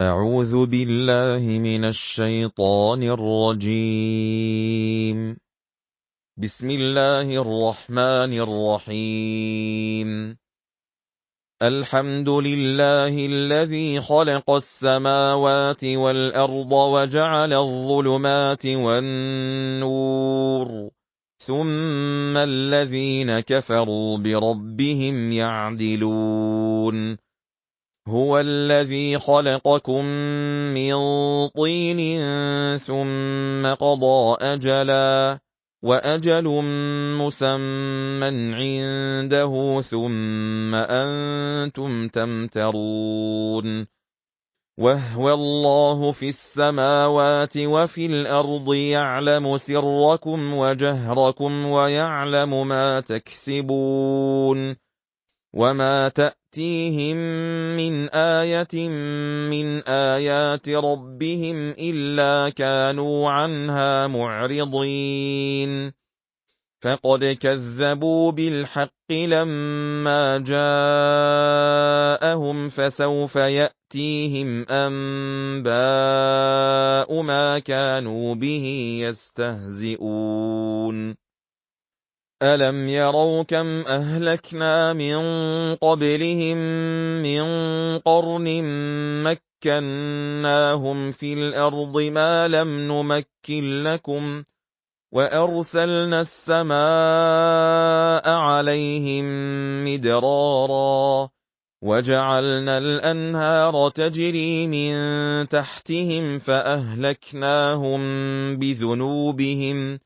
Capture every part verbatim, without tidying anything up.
أعوذ بالله من الشيطان الرجيم. بسم الله الرحمن الرحيم. الحمد لله الذي خلق السماوات والأرض وجعل الظلمات والنور، ثم الذين كفروا بربهم يعدلون. هو الذي خلقكم من طين ثم قضى أجلا، وأجل مسمى عنده ثم أنتم تمترون. وهو الله في السماوات وفي الأرض يعلم سركم وجهركم ويعلم ما تكسبون. وما تأتيهم من آية من آيات ربهم إلا كانوا عنها معرضين. فقد كذبوا بالحق لما جاءهم، فسوف يأتيهم أنباء ما كانوا به يستهزئون. ألم يروا كم أهلكنا من قبلهم من قرن مكناهم في الأرض ما لم نمكن لكم، وأرسلنا السماء عليهم مدرارا، وجعلنا الأنهار تجري من تحتهم فأهلكناهم بذنوبهم،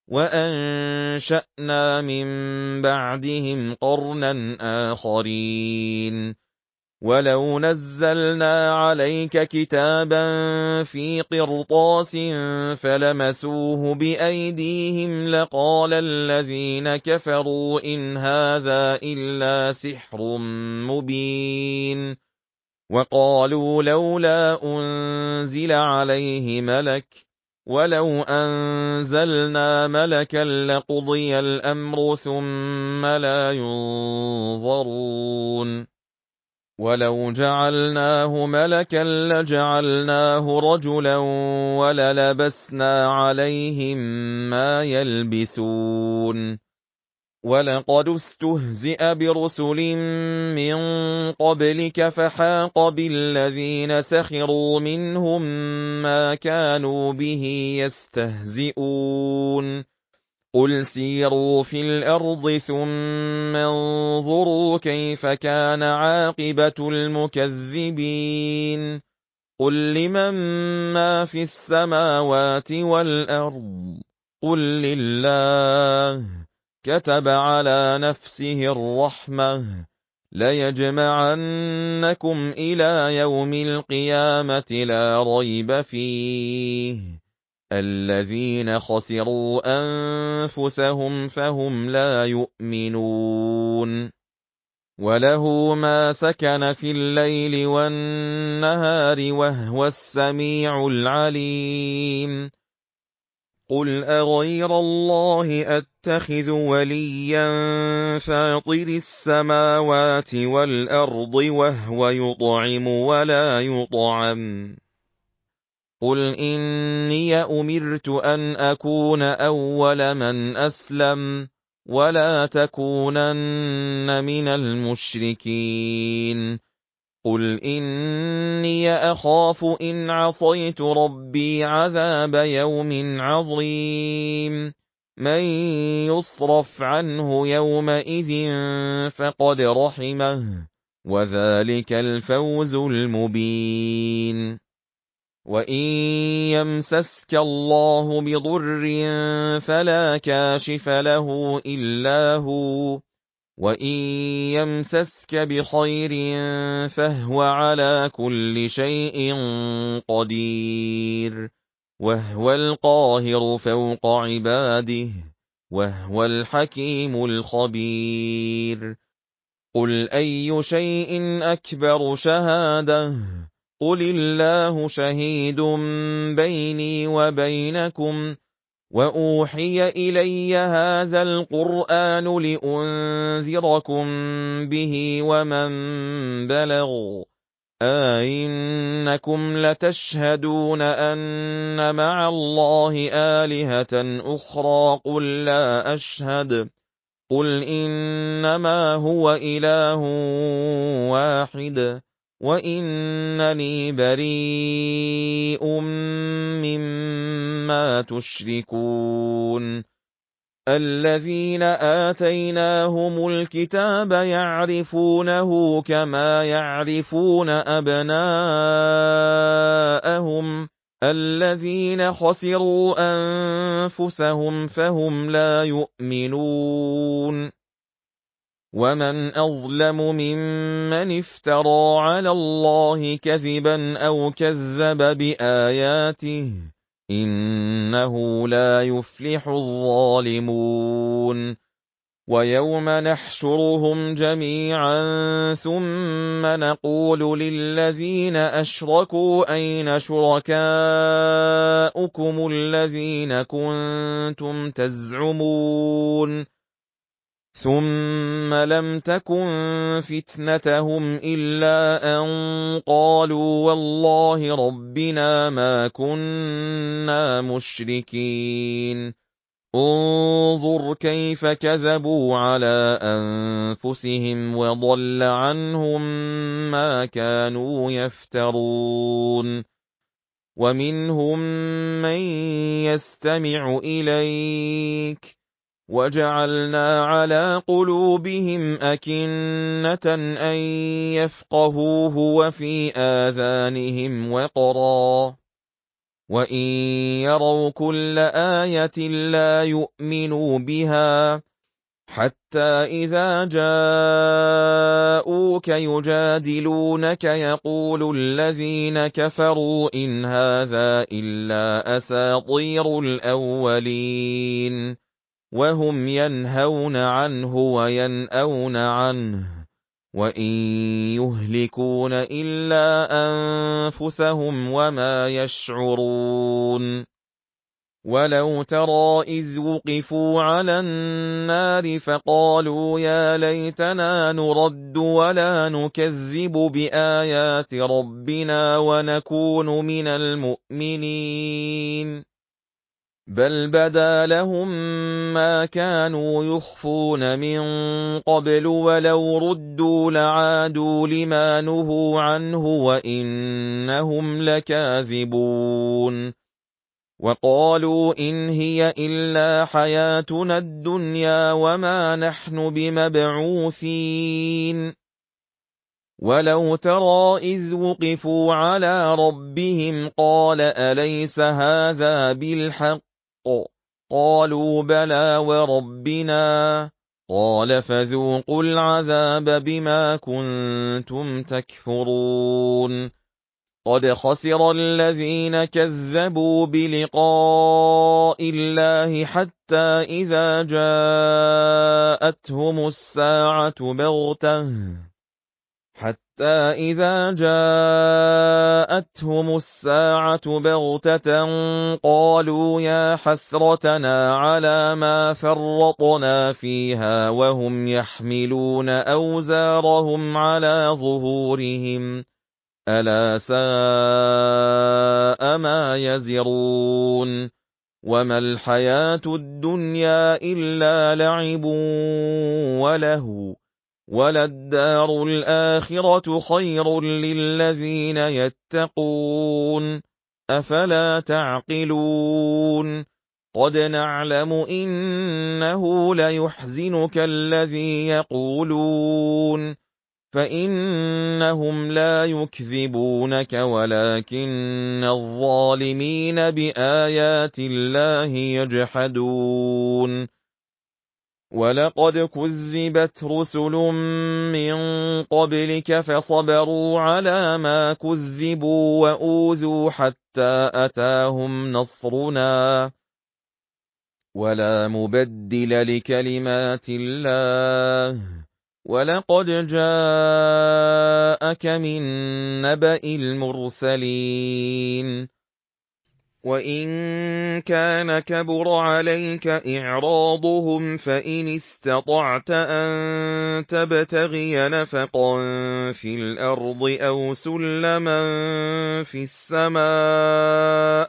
وأنشأنا من بعدهم قرنا آخرين. ولو نزلنا عليك كتابا في قرطاس فلمسوه بأيديهم لقال الذين كفروا إن هذا إلا سحر مبين. وقالوا لولا أنزل عليه ملك، ولو أنزلنا ملكا لقضي الأمر ثم لا ينظرون. ولو جعلناه ملكا لجعلناه رجلا وللبسنا عليهم ما يلبسون. ولقد استهزئ برسل من قبلك فحاق بالذين سخروا منهم ما كانوا به يستهزئون. قل سيروا في الأرض ثم انظروا كيف كان عاقبة المكذبين. قل لمن ما في السماوات والأرض، قل لله. كتب على نفسه الرحمة ليجمعنكم إلى يوم القيامة لا ريب فيه. الذين خسروا أنفسهم فهم لا يؤمنون. وله ما سكن في الليل والنهار وهو السميع العليم. قل أغير الله أتخذ وليا فاطر السماوات والأرض وهو يطعم ولا يطعم. قل إني أمرت أن أكون أول من أسلم ولا تكونن من المشركين. قل إني أخاف إن عصيت ربي عذاب يوم عظيم. من يصرف عنه يومئذ فقد رحمه، وذلك الفوز المبين. وإن يمسسك الله بضر فلا كاشف له إلا هو، وإن يمسسك بخير فهو على كل شيء قدير. وهو القاهر فوق عباده، وهو الحكيم الخبير. قل أي شيء أكبر شهادة؟ قل الله شهيد بيني وبينكم. وأوحي إلي هذا القرآن لأنذركم به ومن بلغ. أَئِنَّكُمْ لَتَشْهَدُونَ أَنَّ مَعَ اللَّهِ آلِهَةً أُخْرَىٰ قُل لَّا أَشْهَدُ قُلْ إِنَّمَا هُوَ إِلَٰهٌ وَاحِدٌ وَإِنَّنِي بَرِيءٌ مِّمَّا تُشْرِكُونَ الَّذِينَ آتَيْنَاهُمُ الْكِتَابَ يَعْرِفُونَهُ كَمَا يَعْرِفُونَ أَبْنَاءَهُمُ الَّذِينَ خَسِرُوا أَنفُسَهُمْ فَهُمْ لَا يُؤْمِنُونَ وَمَنْ أَظْلَمُ مِمَّنِ افْتَرَىٰ عَلَى اللَّهِ كَذِبًا أَوْ كَذَّبَ بِآيَاتِهِ ۚ إِنَّهُ لَا يُفْلِحُ الظَّالِمُونَ وَيَوْمَ نَحْشُرُهُمْ جَمِيعًا ثُمَّ نَقُولُ لِلَّذِينَ أَشْرَكُوا أَيْنَ شُرَكَاؤُكُمُ الَّذِينَ كُنتُمْ تَزْعُمُونَ ثُمَّ لَمْ تَكُنْ فِتْنَتَهُمْ إِلَّا أَن قَالُوا وَاللَّهِ رَبِّنَا مَا كُنَّا مُشْرِكِينَ انظُرْ كَيْفَ كَذَبُوا عَلَىٰ أَنفُسِهِمْ وَضَلَّ عَنْهُم مَّا كَانُوا يَفْتَرُونَ وَمِنْهُم مَّن يَسْتَمِعُ إِلَيْكَ وَجَعَلْنَا عَلَىٰ قُلُوبِهِمْ أَكِنَّةً أَن يَفْقَهُوهُ وَفِي آذَانِهِمْ وَقْرًا وَإِن يَرَوْا كُلَّ آيَةٍ لَّا يُؤْمِنُوا بِهَا حَتَّىٰ إِذَا جَاءُوكَ يُجَادِلُونَكَ يَقُولُ الَّذِينَ كَفَرُوا إِنْ هَٰذَا إِلَّا أَسَاطِيرُ الْأَوَّلِينَ وَهُمْ يَنْهَوْنَ عَنْهُ وَيَنْأَوْنَ عَنْهُ وَإِن يُهْلِكُونَ إِلَّا أَنفُسَهُمْ وَمَا يَشْعُرُونَ وَلَوْ تَرَىٰ إِذْ وُقِفُوا عَلَى النَّارِ فَقَالُوا يَا لَيْتَنَا نُرَدُّ وَلَا نُكَذِّبُ بِآيَاتِ رَبِّنَا وَنَكُونَ مِنَ الْمُؤْمِنِينَ بَلْ بَدَا لَهُم مَّا كَانُوا يُخْفُونَ مِن قَبْلُ وَلَوْ رُدُّوا لَعَادُوا لِمَا نُهُوا عَنْهُ وَإِنَّهُمْ لَكَاذِبُونَ وَقَالُوا إِنْ هِيَ إِلَّا حَيَاتُنَا الدُّنْيَا وَمَا نَحْنُ بِمَبْعُوثِينَ وَلَوْ تَرَىٰ إِذْ وُقِفُوا عَلَىٰ رَبِّهِمْ قَالَ أَلَيْسَ هَٰذَا بِالْحَقِّ ۖ قَالُوا بَلَىٰ وَرَبِّنَا ۚ قَالَ فَذُوقُوا الْعَذَابَ بِمَا كُنتُمْ تَكْفُرُونَ قَدْ خَسِرَ الَّذِينَ كَذَّبُوا بِلِقَاءِ اللَّهِ حَتَّىٰ إِذَا جَاءَتْهُمُ السَّاعَةُ بَغْتَةً حَتَّىٰ إِذَا جَاءَتْهُمُ السَّاعَةُ بَغْتَةً قَالُوا يَا حَسْرَتَنَا عَلَىٰ مَا فَرَّطْنَا فِيهَا وَهُمْ يَحْمِلُونَ أَوْزَارَهُمْ عَلَىٰ ظُهُورِهِمْ ۚ أَلَا سَاءَ مَا يَزِرُونَ وَمَا الْحَيَاةُ الدُّنْيَا إِلَّا لَعِبٌ وَلَهْوٌ ۖ وَلَلدَّارُ الْآخِرَةُ خَيْرٌ لِّلَّذِينَ يَتَّقُونَ ۗ أَفَلَا تَعْقِلُونَ قَدْ نَعْلَمُ إِنَّهُ لَيُحْزِنُكَ الَّذِي يَقُولُونَ فَإِنَّهُمْ لَا يُكْذِبُونَكَ وَلَٰكِنَّ الظَّالِمِينَ بِآيَاتِ اللَّهِ يَجْحَدُونَ وَلَقَدْ كُذِّبَتْ رُسُلٌ مِّن قَبْلِكَ فَصَبَرُوا عَلَىٰ مَا كُذِّبُوا وَأُوذُوا حَتَّىٰ أَتَاهُمْ نَصْرُنَا ۚ وَلَا مُبَدِّلَ لِكَلِمَاتِ اللَّهِ ۚ وَلَقَدْ جَاءَكَ مِن نَّبَإِ الْمُرْسَلِينَ وَإِن كَانَ كَبُرَ عَلَيْكَ إِعْرَاضُهُمْ فَإِنِ اسْتَطَعْتَ أَن تَبْتَغِيَ نَفَقًا فِي الْأَرْضِ أَوْ سُلَّمًا فِي السَّمَاءِ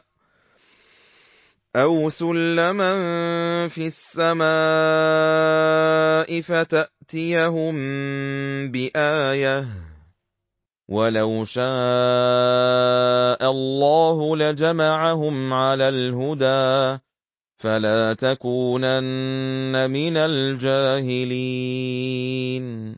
أَوْ سُلَّمًا فِي السَّمَاءِ فَتَأْتِيَهُم بِآيَةٍ ۚ وَلَوْ شَاءَ اللَّهُ لَجَمَعَهُمْ عَلَى الْهُدَىٰ فَلَا تَكُونَنَّ مِنَ الْجَاهِلِينَ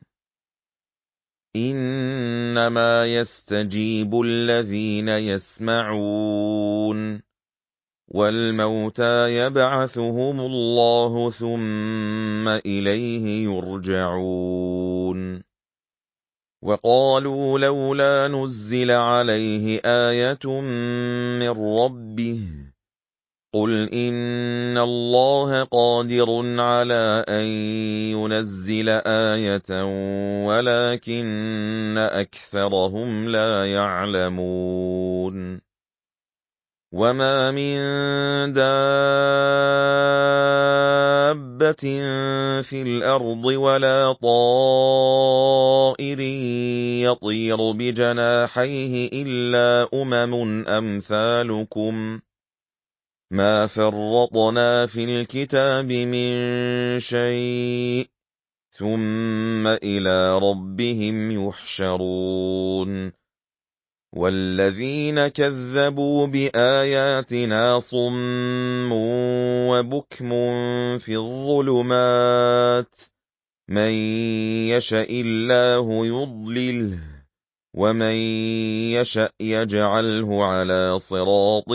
إِنَّمَا يَسْتَجِيبُ الَّذِينَ يَسْمَعُونَ وَالْمَوْتَىٰ يَبْعَثُهُمُ اللَّهُ ثُمَّ إِلَيْهِ يُرْجَعُونَ وَقَالُوا لَوْلَا نُزِّلَ عَلَيْهِ آيَةٌ مِّن رَّبِّهِ ۖ قُلْ إِنَّ اللَّهَ قَادِرٌ عَلَىٰ أَن يُنَزِّلَ آيَةً وَلَٰكِنَّ أَكْثَرَهُمْ لَا يَعْلَمُونَ وَمَا مِن دَابَّةٍ فِي الْأَرْضِ وَلَا طَائِرٍ يَطِيرُ بِجَنَاحَيْهِ إِلَّا أُمَمٌ أَمْثَالُكُم ۚ مَّا فَرَّطْنَا فِي الْكِتَابِ مِن شَيْءٍ ۚ ثُمَّ إِلَىٰ رَبِّهِمْ يُحْشَرُونَ وَالَّذِينَ كَذَّبُوا بِآيَاتِنَا صُمٌّ وَبُكْمٌ فِي الظُّلُمَاتِ ۗ مَن يَشَإِ اللَّهُ يُضْلِلْهُ وَمَن يَشَأْ يَجْعَلْهُ عَلَىٰ صِرَاطٍ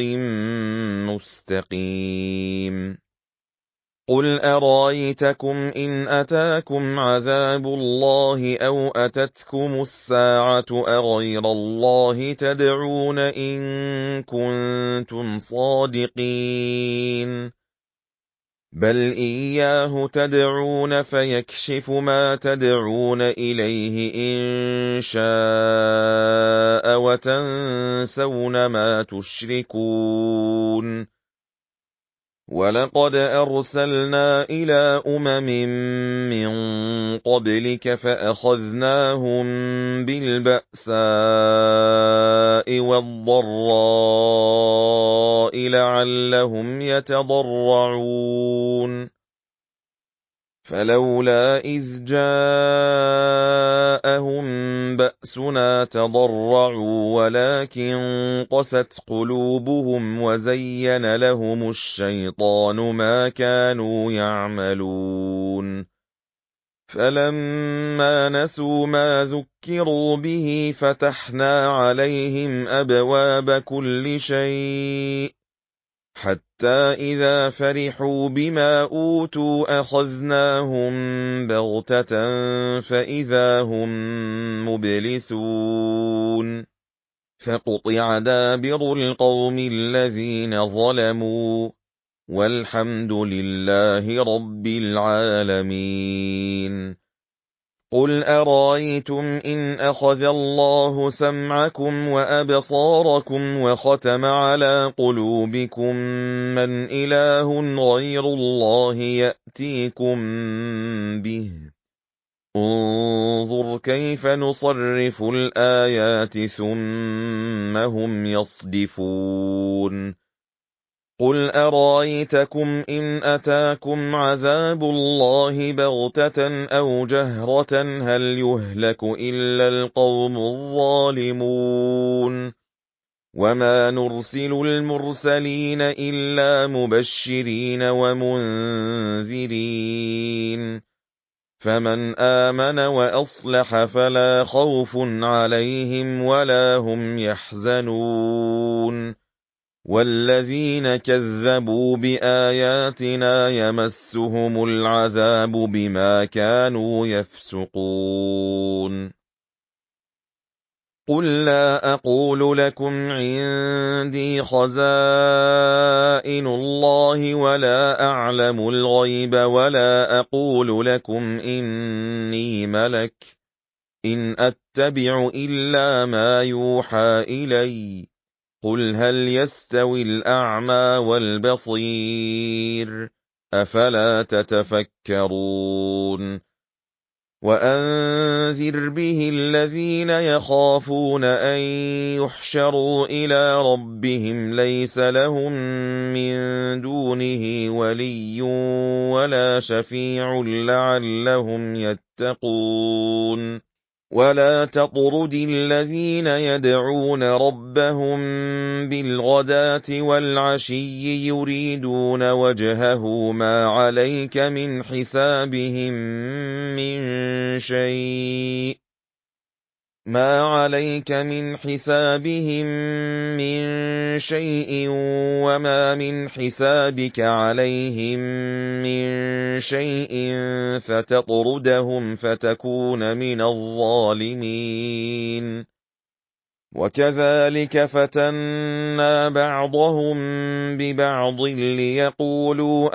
مُّسْتَقِيمٍ قُلْ أَرَأَيْتَكُمْ إِنْ أَتَاكُمْ عَذَابُ اللَّهِ أَوْ أَتَتْكُمُ السَّاعَةُ أَغَيْرَ اللَّهِ تَدْعُونَ إِن كُنتُمْ صَادِقِينَ بَلْ إِيَّاهُ تَدْعُونَ فَيَكْشِفُ مَا تَدْعُونَ إِلَيْهِ إِن شَاءَ وَتَنسَوْنَ مَا تُشْرِكُونَ وَلَقَدْ أَرْسَلْنَا إِلَىٰ أُمَمٍ مِّن قَبْلِكَ فَأَخَذْنَاهُم بِالْبَأْسَاءِ وَالضَّرَّاءِ لَعَلَّهُمْ يَتَضَرَّعُونَ فَلَوْلَا إِذْ جَاءَهُم بَأْسُنَا تَضَرَّعُوا وَلَٰكِن قَسَتْ قُلُوبُهُمْ وَزَيَّنَ لَهُمُ الشَّيْطَانُ مَا كَانُوا يَعْمَلُونَ فَلَمَّا نَسُوا مَا ذُكِّرُوا بِهِ فَتَحْنَا عَلَيْهِمْ أَبْوَابَ كُلِّ شَيْءٍ حَتَّىٰ إِذَا فَرِحُوا بِمَا أُوتُوا أَخَذْنَاهُم بَغْتَةً فَإِذَا هُم مُّبْلِسُونَ فَقُطِعَ دَابِرُ الْقَوْمِ الَّذِينَ ظَلَمُوا وَالْحَمْدُ لِلَّهِ رَبِّ الْعَالَمِينَ قُلْ أَرَأَيْتُمْ إِنْ أَخَذَ اللَّهُ سَمْعَكُمْ وَأَبْصَارَكُمْ وَخَتَمَ عَلَىٰ قُلُوبِكُم مَّنْ إِلَٰهٌ غَيْرُ اللَّهِ يَأْتِيكُم بِهِ ۗ انظُرْ كَيْفَ نُصَرِّفُ الْآيَاتِ ثُمَّ هُمْ يَصْدِفُونَ قُلْ أَرَأَيْتَكُمْ إِنْ أَتَاكُمْ عَذَابُ اللَّهِ بَغْتَةً أَوْ جَهْرَةً هَلْ يُهْلَكُ إِلَّا الْقَوْمُ الظَّالِمُونَ وَمَا نُرْسِلُ الْمُرْسَلِينَ إِلَّا مُبَشِّرِينَ وَمُنذِرِينَ فَمَنْ آمَنَ وَأَصْلَحَ فَلَا خَوْفٌ عَلَيْهِمْ وَلَا هُمْ يَحْزَنُونَ وَالَّذِينَ كَذَّبُوا بِآيَاتِنَا يَمَسُّهُمُ الْعَذَابُ بِمَا كَانُوا يَفْسُقُونَ قُل لَّا أَقُولُ لَكُمْ عِندِي خَزَائِنُ اللَّهِ وَلَا أَعْلَمُ الْغَيْبَ وَلَا أَقُولُ لَكُمْ إِنِّي مَلَكٌ ۖ إِنْ أَتَّبِعُ إِلَّا مَا يُوحَىٰ إِلَيَّ قُلْ هَلْ يَسْتَوِي الْأَعْمَى وَالْبَصِيرُ أَفَلَا تَتَفَكَّرُونَ وَأَنذِرْ بِهِ الَّذِينَ يَخَافُونَ أَن يُحْشَرُوا إِلَىٰ رَبِّهِمْ لَيْسَ لَهُم مِّن دُونِهِ وَلِيٌّ وَلَا شَفِيعٌ لَّعَلَّهُمْ يَتَّقُونَ وَلَا تَطْرُدِ الَّذِينَ يَدْعُونَ رَبَّهُم بِالْغَدَاةِ وَالْعَشِيِّ يُرِيدُونَ وَجْهَهُ مَا عَلَيْكَ مِنْ حِسَابِهِم مِّن شَيْءٍ مَا عَلَيْكَ مِنْ حِسَابِهِم مِّن شَيْءٍ وَمَا مِنْ حِسَابِكَ عَلَيْهِم مِّن شَيْءٍ فَتَطْرُدَهُمْ فَتَكُونَ مِنَ الظَّالِمِينَ وَكَذَلِكَ فَتَنَّا بَعْضَهُم بِبَعْضٍ لِّيَقُولُوا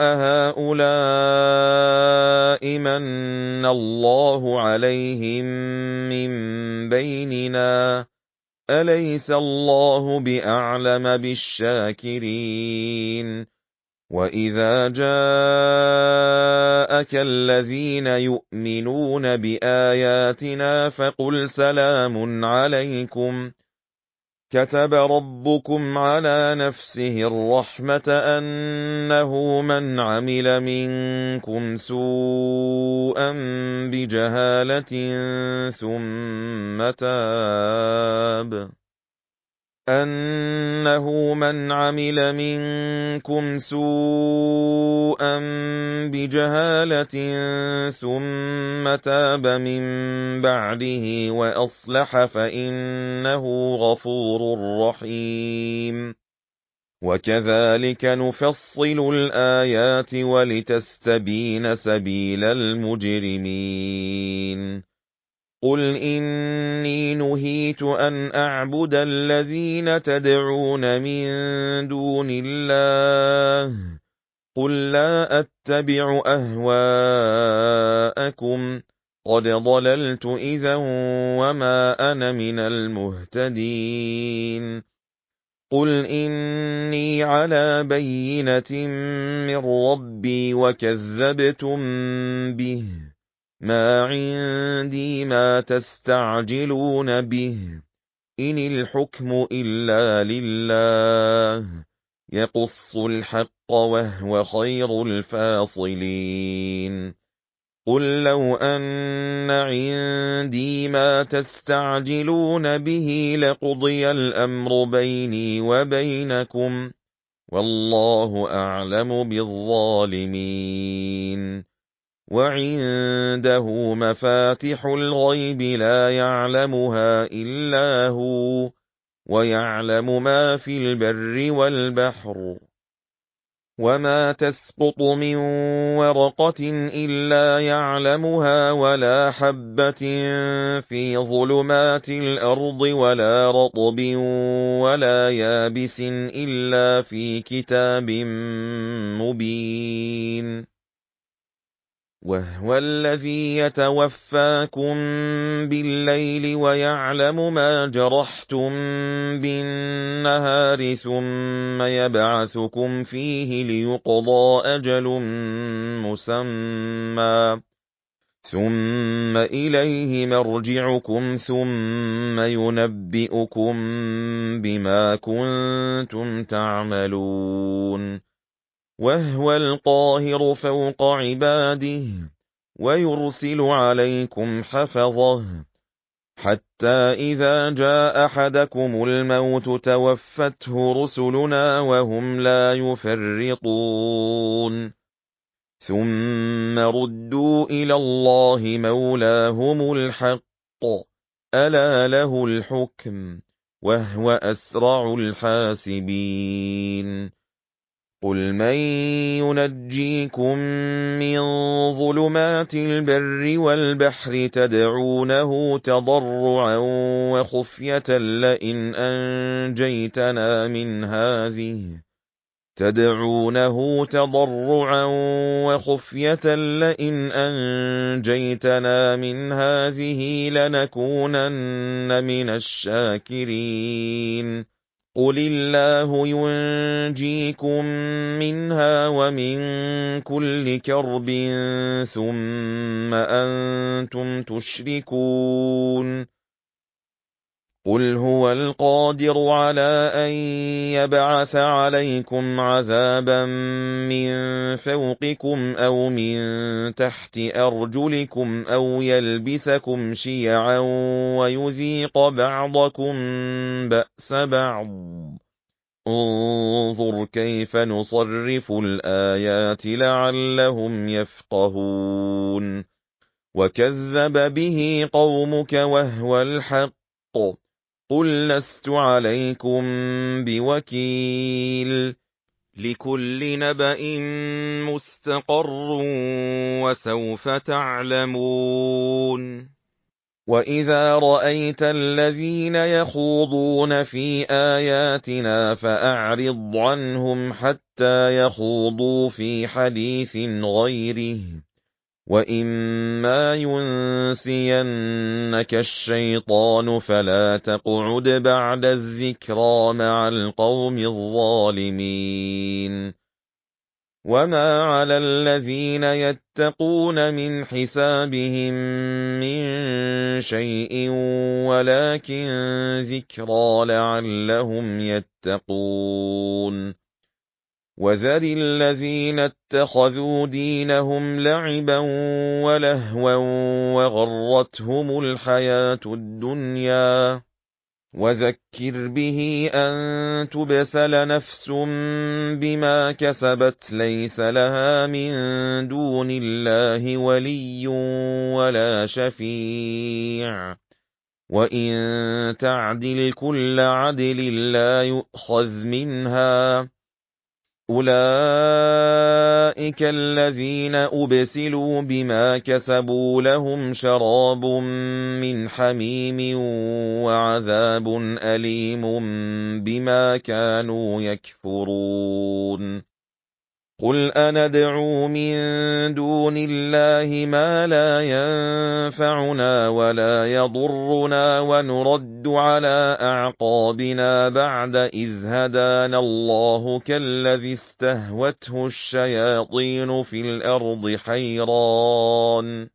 أَهَٰؤُلَاءِ مَنَّ اللَّهُ عَلَيْهِم مِّن بَيْنِنَا أَلَيْسَ اللَّهُ بِأَعْلَمَ بِالشَّاكِرِينَ وَإِذَا جَاءَكَ الَّذِينَ يُؤْمِنُونَ بِآيَاتِنَا فَقُلْ سَلَامٌ عَلَيْكُمْ كَتَبَ رَبُّكُمْ عَلَىٰ نَفْسِهِ الرَّحْمَةَ أَنَّهُ مَنْ عَمِلَ مِنكُمْ سُوءًا بِجَهَالَةٍ ثُمَّ تَابَ أَنَّهُ مَنْ عَمِلَ مِنكُمْ سُوءًا بِجَهَالَةٍ ثُمَّ تَابَ مِن بَعْدِهِ وَأَصْلَحَ فَإِنَّهُ غَفُورٌ رَّحِيمٌ وَكَذَلِكَ نُفَصِّلُ الْآيَاتِ وَلِتَسْتَبِينَ سَبِيلَ الْمُجْرِمِينَ قُلْ إِنِّي نُهِيتُ أَنْ أَعْبُدَ الَّذِينَ تَدْعُونَ مِن دُونِ اللَّهِ قُل لَّا أَتَّبِعُ أَهْوَاءَكُمْ قَدْ ضَلَلْتُ إِذًا وَمَا أَنَا مِنَ الْمُهْتَدِينَ قُلْ إِنِّي عَلَىٰ بَيِّنَةٍ مِّن رَّبِّي وَكَذَّبْتُم بِهِ مَا عِندِي مَا تَسْتَعْجِلُونَ بِهِ إِنِ الْحُكْمُ إِلَّا لِلَّهِ يَقُصُّ الْحَقَّ وَهُوَ خَيْرُ الْفَاصِلِينَ قُل لَّوْ أَنَّ عِندِي مَا تَسْتَعْجِلُونَ بِهِ لَقُضِيَ الْأَمْرُ بَيْنِي وَبَيْنَكُمْ وَاللَّهُ أَعْلَمُ بِالظَّالِمِينَ وَعِندَهُ مَفَاتِحُ الْغَيْبِ لَا يَعْلَمُهَا إِلَّا هُوَ وَيَعْلَمُ مَا فِي الْبَرِّ وَالْبَحْرِ وَمَا تَسْقُطُ مِن وَرَقَةٍ إِلَّا يَعْلَمُهَا وَلَا حَبَّةٍ فِي ظُلُمَاتِ الْأَرْضِ وَلَا رَطْبٍ وَلَا يَابِسٍ إِلَّا فِي كِتَابٍ مُّبِينٍ وَهُوَ الَّذِي يَتَوَفَّاكُم بِاللَّيْلِ وَيَعْلَمُ مَا جَرَحْتُم بِالنَّهَارِ ثُمَّ يَبْعَثُكُمْ فِيهِ لِيُقْضَىٰ أَجَلٌ مُّسَمًّى ثُمَّ إِلَيْهِ مَرْجِعُكُمْ ثُمَّ يُنَبِّئُكُم بِمَا كُنتُمْ تَعْمَلُونَ وَهُوَ الْقَاهِرُ فَوْقَ عِبَادِهِ وَيُرْسِلُ عَلَيْكُمْ حَفَظَةً حَتَّىٰ إِذَا جَاءَ أَحَدَكُمُ الْمَوْتُ تَوَفَّتْهُ رُسُلُنَا وَهُمْ لَا يُفَرِّطُونَ ثُمَّ رُدُّوا إِلَى اللَّهِ مَوْلَاهُمُ الْحَقِّ أَلَا لَهُ الْحُكْمُ وَهُوَ أَسْرَعُ الْحَاسِبِينَ قُلْ مَن يُنَجِّيكُم مِّن ظُلُمَاتِ الْبَرِّ وَالْبَحْرِ تَدْعُونَهُ تَضَرُّعًا وَخُفْيَةً لَّئِنْ أَنجَيْتَنَا مِنْ هَٰذِهِ تَدْعُونَهُ تَضَرُّعًا وَخُفْيَةً لَّئِنْ أَنجَيْتَنَا مِنْ هَٰذِهِ لَنَكُونَنَّ مِنَ الشَّاكِرِينَ قُلِ اللَّهُ يُنْجِيكُم مِّنْهَا وَمِن كُلِّ كَرْبٍ ثُمَّ أَنتُمْ تُشْرِكُونَ قُلْ هُوَ الْقَادِرُ عَلَىٰ أَن يَبْعَثَ عَلَيْكُمْ عَذَابًا مِّن فَوْقِكُمْ أَوْ مِن تَحْتِ أَرْجُلِكُمْ أَوْ يَلْبِسَكُمْ شِيَعًا وَيُذِيقَ بَعْضَكُم بَأْسَ بَعْضٍ ۗ انظُرْ كَيْفَ نُصَرِّفُ الْآيَاتِ لَعَلَّهُمْ يَفْقَهُونَ وَكَذَّبَ بِهِ قَوْمُكَ وَهُوَ الْحَقُّ قُل لَّسْتُ عَلَيْكُم بِوَكِيلٍ لِّكُلِّ نَبَإٍ مُّسْتَقَرٌّ وَسَوْفَ تَعْلَمُونَ وَإِذَا رَأَيْتَ الَّذِينَ يَخُوضُونَ فِي آيَاتِنَا فَأَعْرِضْ عَنْهُمْ حَتَّىٰ يَخُوضُوا فِي حَدِيثٍ غَيْرِهِ ۚ وَإِمَّا يُنسِيَنَّكَ الشَّيْطَانُ فَلَا تَقْعُدْ بَعْدَ الذِّكْرَىٰ مَعَ الْقَوْمِ الظَّالِمِينَ وَمَا عَلَى الَّذِينَ يَتَّقُونَ مِنْ حِسَابِهِم مِّن شَيْءٍ وَلَٰكِن ذِكْرَىٰ لَعَلَّهُمْ يَتَّقُونَ وَذَرِ الَّذِينَ اتَّخَذُوا دِينَهُمْ لَعِبًا وَلَهْوًا وَغَرَّتْهُمُ الْحَيَاةُ الدُّنْيَا ۚ وَذَكِّرْ بِهِ أَن تُبْسَلَ نَفْسٌ بِمَا كَسَبَتْ لَيْسَ لَهَا مِن دُونِ اللَّهِ وَلِيٌّ وَلَا شَفِيعٌ، وَإِن تَعْدِلْ كُلَّ عَدْلٍ لَّا يُؤْخَذْ مِنْهَا ۗ أُولَٰئِكَ الَّذِينَ أُبْسِلُوا بِمَا كَسَبُوا لَهُمْ شَرَابٌ مِّنْ حَمِيمٍ وَعَذَابٌ أَلِيمٌ بِمَا كَانُوا يَكْفُرُونَ قُلْ أَنَدْعُو مِن دُونِ اللَّهِ مَا لَا يَنفَعُنَا وَلَا يَضُرُّنَا وَنُرَدُّ عَلَىٰ أَعْقَابِنَا بَعْدَ إِذْ هَدَانَا اللَّهُ كَالَّذِي اسْتَهْوَتْهُ الشَّيَاطِينُ فِي الْأَرْضِ حَيْرَانٍ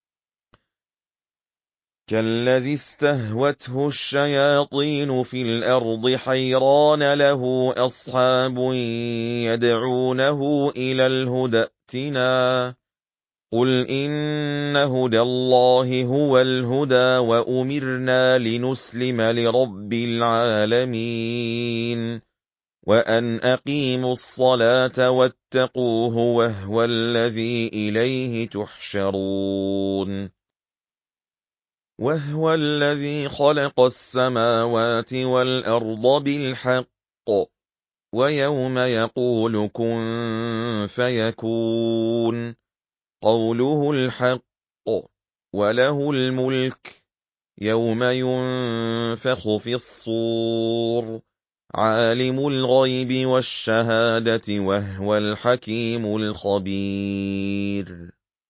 كَالَّذِي اسْتَهْوَتْهُ الشَّيَاطِينُ فِي الْأَرْضِ حَيْرَانَ لَهُ أَصْحَابٌ يَدْعُونَهُ إِلَى الْهُدَى ائْتِنَا ۗ قُلْ إِنَّ هُدَى اللَّهِ هُوَ الْهُدَىٰ وَأُمِرْنَا لِنُسْلِمَ لِرَبِّ الْعَالَمِينَ وَأَنْ أَقِيمُوا الصَّلَاةَ وَاتَّقُوهُ وَهُوَ الَّذِي إِلَيْهِ تُحْشَرُونَ وَهُوَ الَّذِي خَلَقَ السَّمَاوَاتِ وَالْأَرْضَ بِالْحَقِّ ۖ وَيَوْمَ يَقُولُ كُن فَيَكُونُ قَوْلُهُ الْحَقُّ ۚ وَلَهُ الْمُلْكُ يَوْمَ يُنفَخُ فِي الصُّورِ ۚ عَالِمُ الْغَيْبِ وَالشَّهَادَةِ ۖ وَهُوَ الْحَكِيمُ الْخَبِيرُ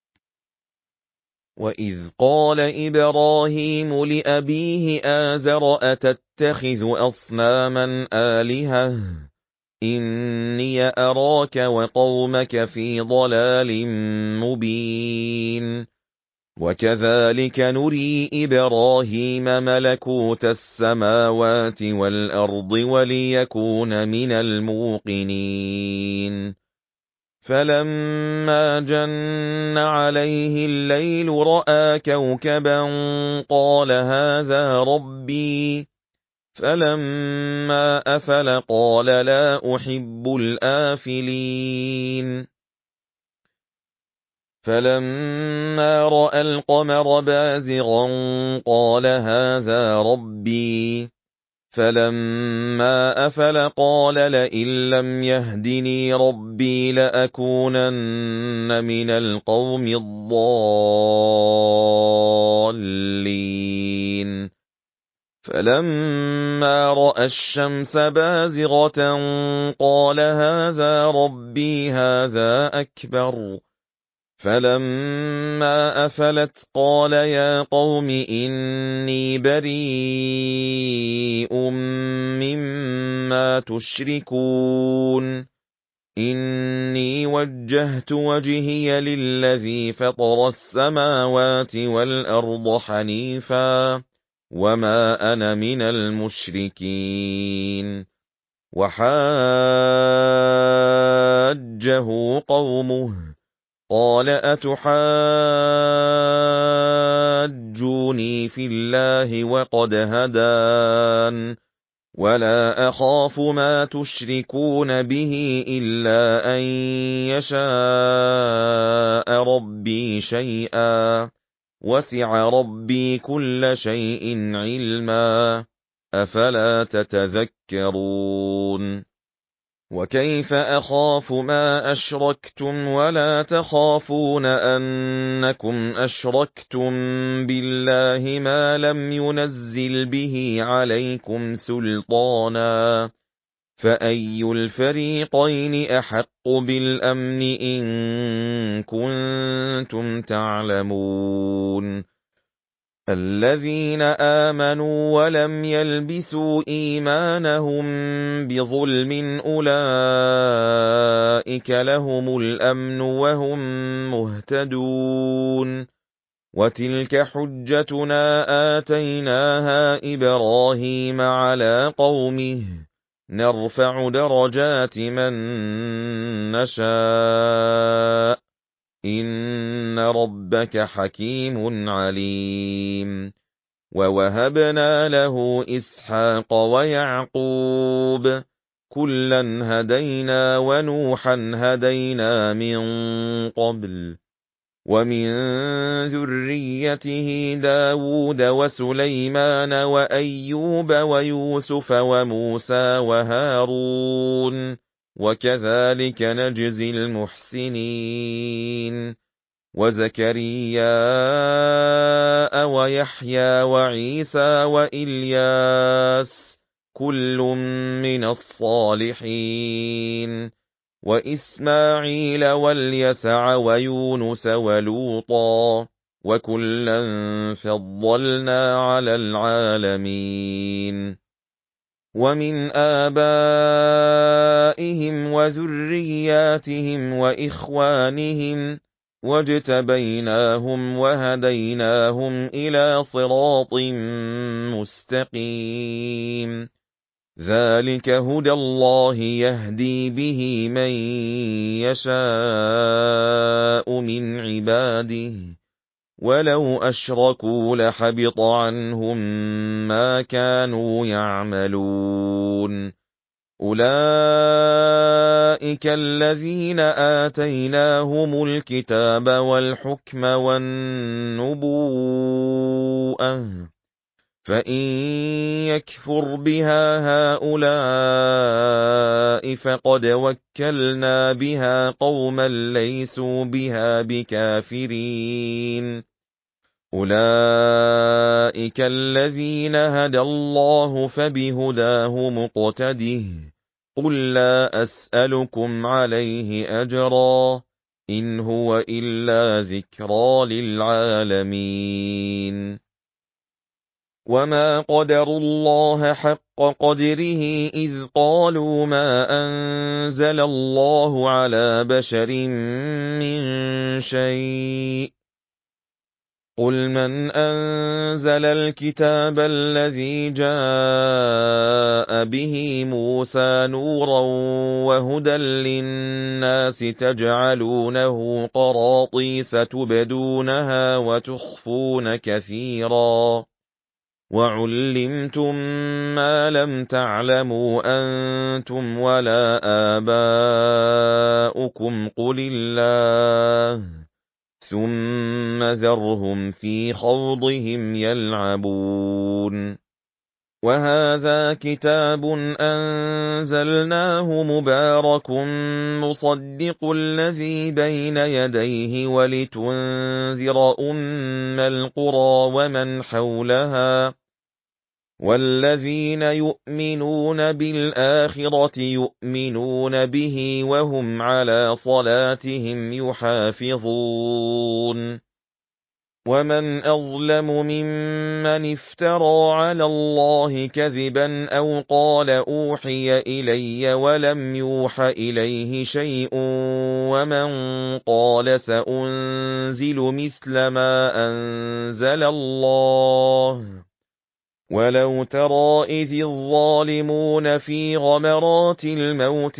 وَإِذْ قَالَ إِبْرَاهِيمُ لِأَبِيهِ آزَرَ أَتَتَّخِذُ أَصْنَامًا آلِهَةً إِنِّي أَرَاكَ وَقَوْمَكَ فِي ضَلَالٍ مُّبِينٍ وَكَذَٰلِكَ نُرِي إِبْرَاهِيمَ مَلَكُوتَ السَّمَاوَاتِ وَالْأَرْضِ وَلِيَكُونَ مِنَ الْمُوقِنِينَ فَلَمَّا جَنَّ عَلَيْهِ اللَّيْلُ رَأَىٰ كَوْكَبًا قَالَ هَٰذَا رَبِّي، فَلَمَّا أَفَلَ قَالَ لَا أُحِبُّ الْآفِلِينَ فَلَمَّا رَأَى الْقَمَرَ بَازِغًا قَالَ هَٰذَا رَبِّي، فَلَمَّا أَفَلَ قَالَ لَئِن لَّمْ يَهْدِنِي رَبِّي لَأَكُونَنَّ مِنَ الْقَوْمِ الضَّالِّينَ فَلَمَّا رَأَى الشَّمْسَ بَازِغَةً قَالَ هَٰذَا رَبِّي هَٰذَا أَكْبَرُ، فَلَمَّا أَفَلَتْ قَالَ يَا قَوْمِ إِنِّي بَرِيءٌ مِّمَّا تُشْرِكُونَ إِنِّي وَجَّهْتُ وَجْهِيَ لِلَّذِي فَطَرَ السَّمَاوَاتِ وَالْأَرْضَ حَنِيفًا وَمَا أَنَا مِنَ الْمُشْرِكِينَ وَحَاجَّهُ قَوْمُهُ قَالَ أَتُحَاجُّونِي فِي اللَّهِ وَقَدْ هَدَانِ وَلَا أَخَافُ مَا تُشْرِكُونَ بِهِ إِلَّا أَن يَشَاءَ رَبِّي شَيْئًا وَسِعَ رَبِّي كُلَّ شَيْءٍ عِلْمًا أَفَلَا تَتَذَكَّرُونَ وَكَيْفَ أَخَافُ مَا أَشْرَكْتُمْ وَلَا تَخَافُونَ أَنَّكُمْ أَشْرَكْتُم بِاللَّهِ مَا لَمْ يُنَزِّلْ بِهِ عَلَيْكُمْ سُلْطَانًا فَأَيُّ الْفَرِيقَيْنِ أَحَقُّ بِالْأَمْنِ إِن كُنتُمْ تَعْلَمُونَ الَّذِينَ آمَنُوا وَلَمْ يَلْبِسُوا إِيمَانَهُم بِظُلْمٍ أُولَٰئِكَ لَهُمُ الْأَمْنُ وَهُم مُّهْتَدُونَ وَتِلْكَ حُجَّتُنَا آتَيْنَاهَا إِبْرَاهِيمَ عَلَىٰ قَوْمِهِ نَرْفَعُ دَرَجَاتٍ مَّن نَّشَاءُ ۗ إِنَّ رَبَّكَ حَكِيمٌ عَلِيمٌ وَوَهَبْنَا لَهُ إِسْحَاقَ وَيَعْقُوبَ كُلًّا هَدَيْنَا وَنُوحًا هَدَيْنَا مِن قَبْلُ وَمِن ذُرِّيَّتِهِ دَاوُودَ وَسُلَيْمَانَ وَأَيُّوبَ وَيُوسُفَ وَمُوسَىٰ وَهَارُونَ وَكَذَٰلِكَ نَجْزِي الْمُحْسِنِينَ وَزَكَرِيَّاءَ وَيَحْيَىٰ وَعِيسَىٰ وَإِلْيَاسَ كُلٌّ مِّنَ الصَّالِحِينَ وَإِسْمَاعِيلَ وَالْيَسَعَ وَيُونُسَ وَلُوطًا وَكُلًّا فَضَّلْنَا عَلَى الْعَالَمِينَ وَمِنْ آبَائِهِمْ وَذُرِّيَّاتِهِمْ وَإِخْوَانِهِمْ وَاجْتَبَيْنَاهُمْ وَهَدَيْنَاهُمْ إِلَىٰ صِرَاطٍ مُّسْتَقِيمٍ ذَٰلِكَ هُدَى اللَّهِ يَهْدِي بِهِ مَن يَشَاءُ مِنْ عِبَادِهِ ۚ وَلَوْ أَشْرَكُوا لَحَبِطَ عَنْهُم مَّا كَانُوا يَعْمَلُونَ أُولَٰئِكَ الَّذِينَ آتَيْنَاهُمُ الْكِتَابَ وَالْحُكْمَ وَالنُّبُوَّةَ ۚ فَإِن يَكْفُرْ بِهَا هَٰؤُلَاءِ فَقَدْ وَكَّلْنَا بِهَا قَوْمًا لَّيْسُوا بِهَا بِكَافِرِينَ أُولَٰئِكَ الَّذِينَ هَدَى اللَّهُ فَبِهُدَاهُ مُقْتَدِهْ ۗ قُل لَّا أَسْأَلُكُمْ عَلَيْهِ أَجْرًا ۖ إِنْ هُوَ إِلَّا ذِكْرَىٰ لِلْعَالَمِينَ وَمَا قَدَرُوا اللَّهَ حَقَّ قَدْرِهِ إِذْ قَالُوا مَا أَنزَلَ اللَّهُ عَلَىٰ بَشَرٍ مِّن شَيْءٍ ۗ قُلْ مَنْ أَنزَلَ الْكِتَابَ الَّذِي جَاءَ بِهِ مُوسَىٰ نُورًا وَهُدًى لِّلنَّاسِ تَجْعَلُونَهُ قَرَاطِيسَ تُبْدُونَهَا وَتُخْفُونَ كَثِيرًا وَعُلِّمْتُم مَّا لَمْ تَعْلَمُوا أَنتُمْ وَلَا آبَاؤُكُمْ قُلِ اللَّهُ ۖ ثُمَّ ذَرْهُمْ فِي خَوْضِهِمْ يَلْعَبُونَ وَهَٰذَا كِتَابٌ أَنزَلْنَاهُ مُبَارَكٌ مُّصَدِّقُ الَّذِي بَيْنَ يَدَيْهِ وَلِتُنذِرَ أُمَّ الْقُرَىٰ وَمَنْ حَوْلَهَا وَالَّذِينَ يُؤْمِنُونَ بِالْآخِرَةِ يُؤْمِنُونَ بِهِ وَهُمْ عَلَىٰ صَلَاتِهِمْ يُحَافِظُونَ وَمَنْ أَظْلَمُ مِمَّنِ افْتَرَىٰ عَلَى اللَّهِ كَذِبًا أَوْ قَالَ أُوحِيَ إِلَيَّ وَلَمْ يُوحَ إِلَيْهِ شَيْءٌ وَمَنْ قَالَ سَأُنزِلُ مِثْلَ مَا أَنزَلَ اللَّهُ ۗ وَلَوْ تَرَىٰ إِذِ الظَّالِمُونَ فِي غَمَرَاتِ الْمَوْتِ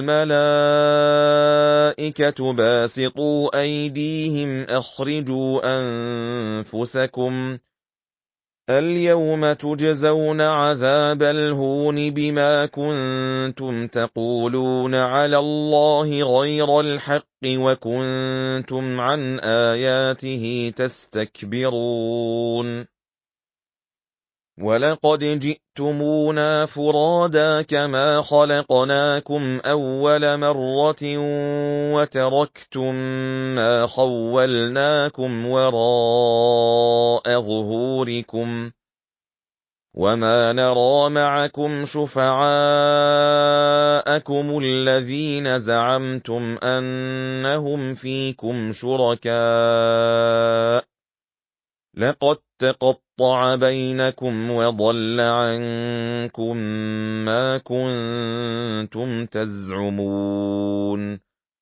وَالْمَلَائِكَةُ بَاسِطُو أَيْدِيهِمْ أَخْرِجُوا أَنفُسَكُمُ الْيَوْمَ تُجْزَوْنَ عَذَابَ الْهُونِ بِمَا كُنتُمْ تَقُولُونَ عَلَى اللَّهِ غَيْرَ الْحَقِّ وَكُنتُمْ عَنْ آيَاتِهِ تَسْتَكْبِرُونَ وَلَقَدْ جِئْتُمُونَا فُرَادَىٰ كَمَا خَلَقْنَاكُمْ أَوَّلَ مَرَّةٍ وَتَرَكْتُم مَّا خَوَّلْنَاكُمْ وَرَاءَ ظُهُورِكُمْ وَمَا نَرَىٰ مَعَكُمْ شُفَعَاءَكُمُ الَّذِينَ زَعَمْتُمْ أَنَّهُمْ فِيكُمْ شُرَكَاءُ ۚ لَقَد تَّقَطَّعَ بَيْنَكُمْ وَضَلَّ عَنكُم مَّا كُنتُمْ تَزْعُمُونَ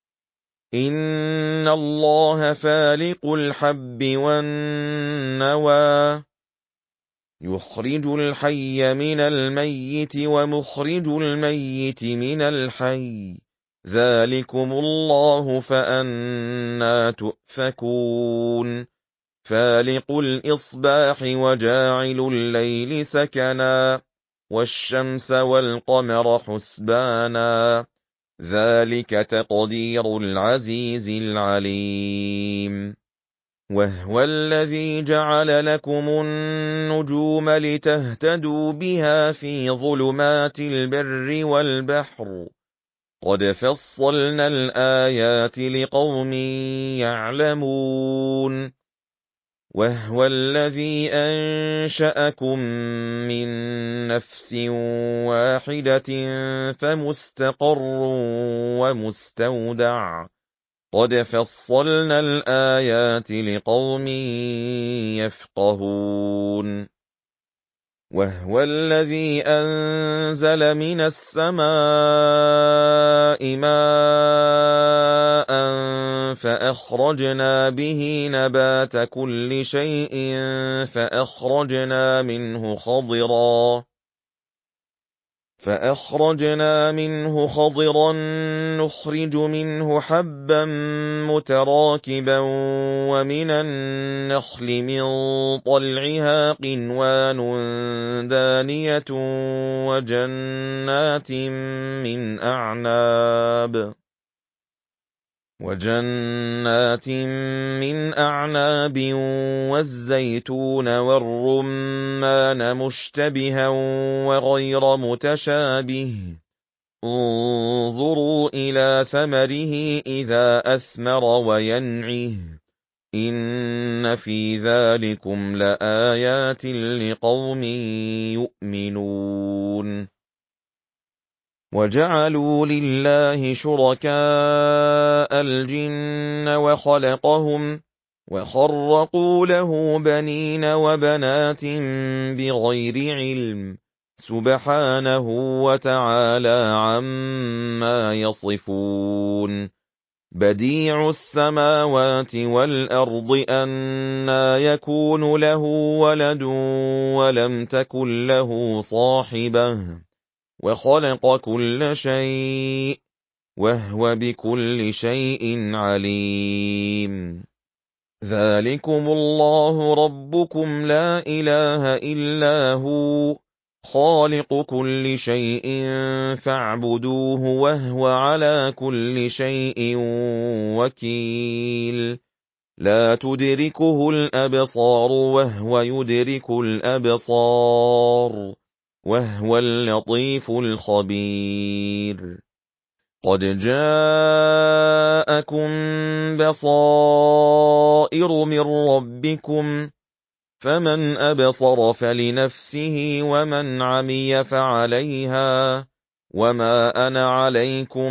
إِنَّ اللَّهَ فَالِقُ الْحَبِّ وَالنَّوَىٰ يُخْرِجُ الْحَيَّ مِنَ الْمَيِّتِ وَمُخْرِجُ الْمَيِّتِ مِنَ الْحَيِّ ۚ ذَٰلِكُمُ اللَّهُ فَأَنَّىٰ تُؤْفَكُونَ فَالِقُ الْإِصْبَاحِ وَجَاعِلُ اللَّيْلِ سَكَنًا وَالشَّمْسَ وَالْقَمَرَ حُسْبَانًا ۚ ذَٰلِكَ تَقْدِيرُ الْعَزِيزِ الْعَلِيمِ وَهُوَ الَّذِي جَعَلَ لَكُمُ النُّجُومَ لِتَهْتَدُوا بِهَا فِي ظُلُمَاتِ الْبَرِّ وَالْبَحْرِ ۗ قَدْ فَصَّلْنَا الْآيَاتِ لِقَوْمٍ يَعْلَمُونَ وَهُوَ الَّذِي أَنشَأَكُم مِّن نَّفْسٍ وَاحِدَةٍ فَمُسْتَقَرٌّ وَمُسْتَوْدَعٌ ۗ قَدْ فَصَّلْنَا الْآيَاتِ لِقَوْمٍ يَفْقَهُونَ وَهُوَ الَّذِي أَنزَلَ مِنَ السَّمَاءِ مَاءً فَأَخْرَجْنَا بِهِ نَبَاتَ كُلِّ شَيْءٍ فَأَخْرَجْنَا مِنْهُ خَضِرًا فَأَخْرَجْنَا مِنْهُ خَضِرًا نُّخْرِجُ مِنْهُ حَبًّا مُّتَرَاكِبًا وَمِنَ النَّخْلِ مِن طَلْعِهَا قِنْوَانٌ دَانِيَةٌ وَجَنَّاتٍ مِّنْ أَعْنَابٍ وَجَنَّاتٍ مِّنْ أَعْنَابٍ وَالزَّيْتُونَ وَالرُّمَّانَ مُشْتَبِهًا وَغَيْرَ مُتَشَابِهٍ ۗ انظُرُوا إِلَىٰ ثَمَرِهِ إِذَا أَثْمَرَ وَيَنْعِهِ ۚ إِنَّ فِي ذَٰلِكُمْ لَآيَاتٍ لِقَوْمٍ يُؤْمِنُونَ وَجَعَلُوا لِلَّهِ شُرَكَاءَ الْجِنَّ وَخَلَقَهُمْ وَخَرَّقُوا لَهُ بَنِينَ وَبَنَاتٍ بِغَيْرِ عِلْمٍ ۚ سُبْحَانَهُ وَتَعَالَىٰ عَمَّا يَصِفُونَ بَدِيعُ السَّمَاوَاتِ وَالْأَرْضِ أَنَّىٰ يَكُونُ لَهُ وَلَدٌ وَلَمْ تَكُن لَّهُ صَاحِبَةٌ وَخَلَقَ كُلَّ شَيْءٍ وَهُوَ بِكُلِّ شَيْءٍ عَلِيمٌ ذَٰلِكُمُ اللَّهُ رَبُّكُمْ لَا إِلَٰهَ إِلَّا هُوَ خَالِقُ كُلِّ شَيْءٍ فَاعْبُدُوهُ وَهُوَ عَلَىٰ كُلِّ شَيْءٍ وَكِيلٌ لَا تُدْرِكُهُ الْأَبْصَارُ وَهُوَ يُدْرِكُ الْأَبْصَارَ وَهُوَ اللَّطِيفُ الْخَبِيرُ قَدْ جَاءَكُم بَصَائِرُ مِن رَّبِّكُمْ فَمَنْ أَبْصَرَ فَلِنَفْسِهِ وَمَنْ عَمِيَ فَعَلَيْهَا وَمَا أَنَا عَلَيْكُمْ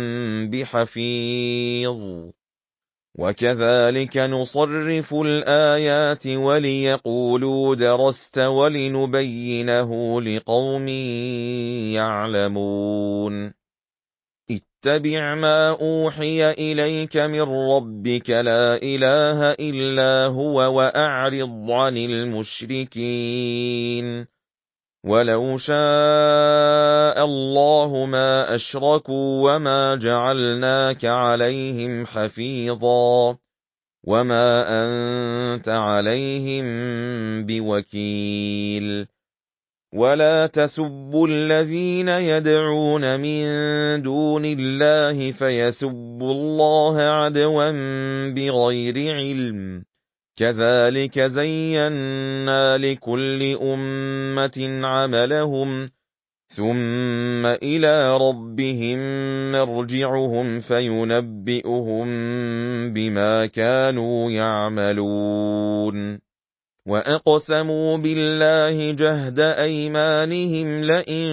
بِحَفِيظٍ وَكَذَلِكَ نُصَرِّفُ الْآيَاتِ وَلِيَقُولُوا دَرَسْتَ وَلِنُبَيِّنَهُ لِقَوْمٍ يَعْلَمُونَ اتَّبِعْ مَا أُوحِيَ إِلَيْكَ مِن رَّبِّكَ لَا إِلَٰهَ إِلَّا هُوَ وَأَعْرِضْ عَنِ الْمُشْرِكِينَ وَلَوْ شَاءَ اللَّهُ مَا أَشْرَكُوا وَمَا جَعَلْنَاكَ عَلَيْهِمْ حَفِيظًا وَمَا أَنتَ عَلَيْهِم بِوَكِيلٍ وَلَا تَسُبُّوا الَّذِينَ يَدْعُونَ مِن دُونِ اللَّهِ فَيَسُبُّوا اللَّهَ عَدْوًا بِغَيْرِ عِلْمٍ كَذَلِكَ زَيَّنَّا لِكُلِّ أُمَّةٍ عَمَلَهُمْ ثُمَّ إِلَىٰ رَبِّهِم مَّرْجِعُهُمْ فَيُنَبِّئُهُم بِمَا كَانُوا يَعْمَلُونَ وَأَقْسَمُوا بِاللَّهِ جَهْدَ أَيْمَانِهِمْ لَئِن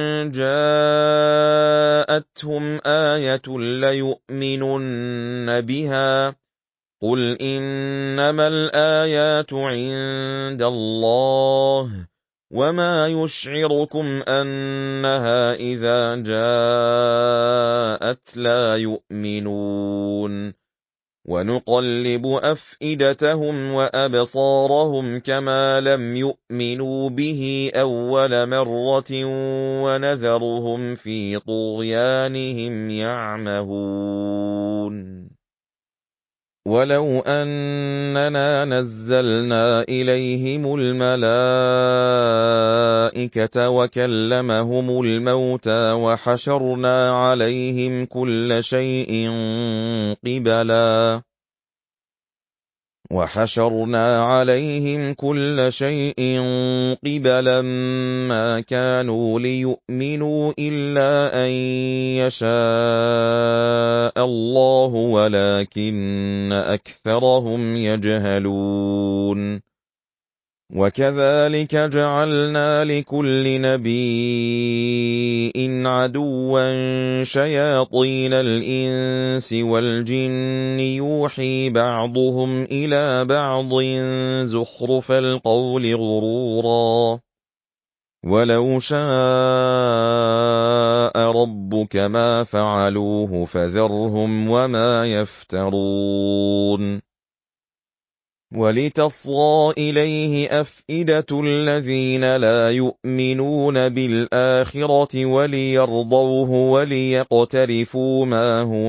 جَاءَتْهُمْ آيَةٌ لَّيُؤْمِنُنَّ بِهَا قُلْ إِنَّمَا الْآيَاتُ عِندَ اللَّهِ وَمَا يُشْعِرُكُمْ أَنَّهَا إِذَا جَاءَتْ لَا يُؤْمِنُونَ وَنُقَلِّبُ أَفْئِدَتَهُمْ وَأَبْصَارَهُمْ كَمَا لَمْ يُؤْمِنُوا بِهِ أَوَّلَ مَرَّةٍ وَنَذَرُهُمْ فِي طُغْيَانِهِمْ يَعْمَهُونَ وَلَوْ أَنَّنَا نَزَّلْنَا إِلَيْهِمُ الْمَلَائِكَةَ وَكَلَّمَهُمُ الْمَوْتَىٰ وَحَشَرْنَا عَلَيْهِمْ كُلَّ شَيْءٍ قِبَلًا وَحَشَرْنَا عَلَيْهِمْ كُلَّ شَيْءٍ قِبَلًا مَّا كَانُوا لِيُؤْمِنُوا إِلَّا أَن يَشَاءَ اللَّهُ وَلَٰكِنَّ أَكْثَرَهُمْ يَجْهَلُونَ وَكَذَلِكَ جَعَلْنَا لِكُلِّ نَبِيٍّ عَدُوًّا شَيَاطِينَ الْإِنسِ وَالْجِنِّ يُوحِي بَعْضُهُمْ إِلَىٰ بَعْضٍ زُخْرُفَ الْقَوْلِ غُرُورًا وَلَوْ شَاءَ رَبُّكَ مَا فَعَلُوهُ فَذَرْهُمْ وَمَا يَفْتَرُونَ وَلِتَصْغَىٰ إِلَيْهِ أَفْئِدَةُ الَّذِينَ لَا يُؤْمِنُونَ بِالْآخِرَةِ وَلِيَرْضَوْهُ وَلِيَقْتَرِفُوا مَا هُم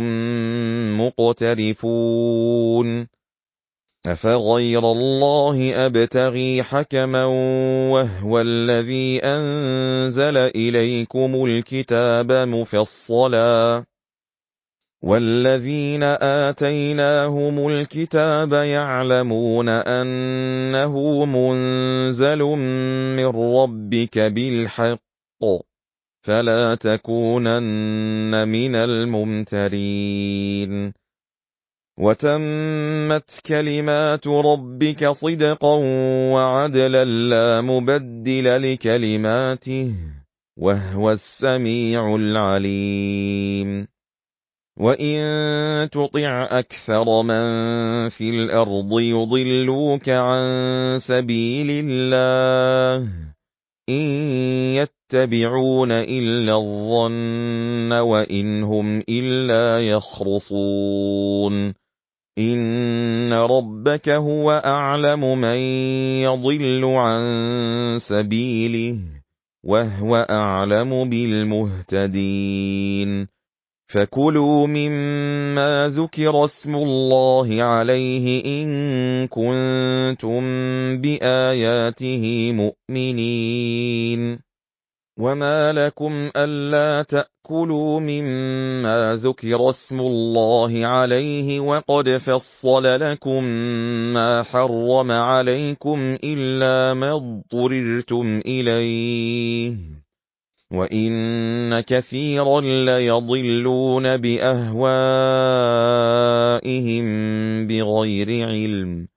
مُّقْتَرِفُونَ أَفَغَيْرَ اللَّهِ أَبْتَغِي حَكَمًا وَهُوَ الَّذِي أَنزَلَ إِلَيْكُمُ الْكِتَابَ مُفَصَّلًا وَالَّذِينَ آتَيْنَاهُمُ الْكِتَابَ يَعْلَمُونَ أَنَّهُ مُنزَلٌ مِّن رَّبِّكَ بِالْحَقِّ فَلَا تَكُونَنَّ مِنَ الْمُمْتَرِينَ وَتَمَّتْ كَلِمَاتُ رَبِّكَ صِدْقًا وَعَدْلًا لَّا مُبَدِّلَ لِكَلِمَاتِهِ وَهُوَ السَّمِيعُ الْعَلِيمُ وَإِن تُطِعْ أَكْثَرَ مَن فِي الْأَرْضِ يُضِلُّوكَ عَن سَبِيلِ اللَّهِ إِن يَتَّبِعُونَ إِلَّا الظَّنَّ وَإِنْ هُمْ إِلَّا يَخْرُصُونَ إِنَّ رَبَّكَ هُوَ أَعْلَمُ مَن يَضِلُّ عَن سَبِيلِهِ وَهُوَ أَعْلَمُ بِالْمُهْتَدِينَ فَكُلُوا مِمَّا ذُكِرَ اسْمُ اللَّهِ عَلَيْهِ إِن كُنتُم بِآيَاتِهِ مُؤْمِنِينَ وَمَا لَكُمْ أَلَّا تَأْكُلُوا مِمَّا ذُكِرَ اسْمُ اللَّهِ عَلَيْهِ وَقَدْ فَصَّلَ لَكُم مَّا حَرَّمَ عَلَيْكُمْ إِلَّا مَا اضْطُرِرْتُمْ إِلَيْهِ وَإِنَّ كَثِيرًا لَّيَضِلُّونَ بِأَهْوَائِهِم بِغَيْرِ عِلْمٍ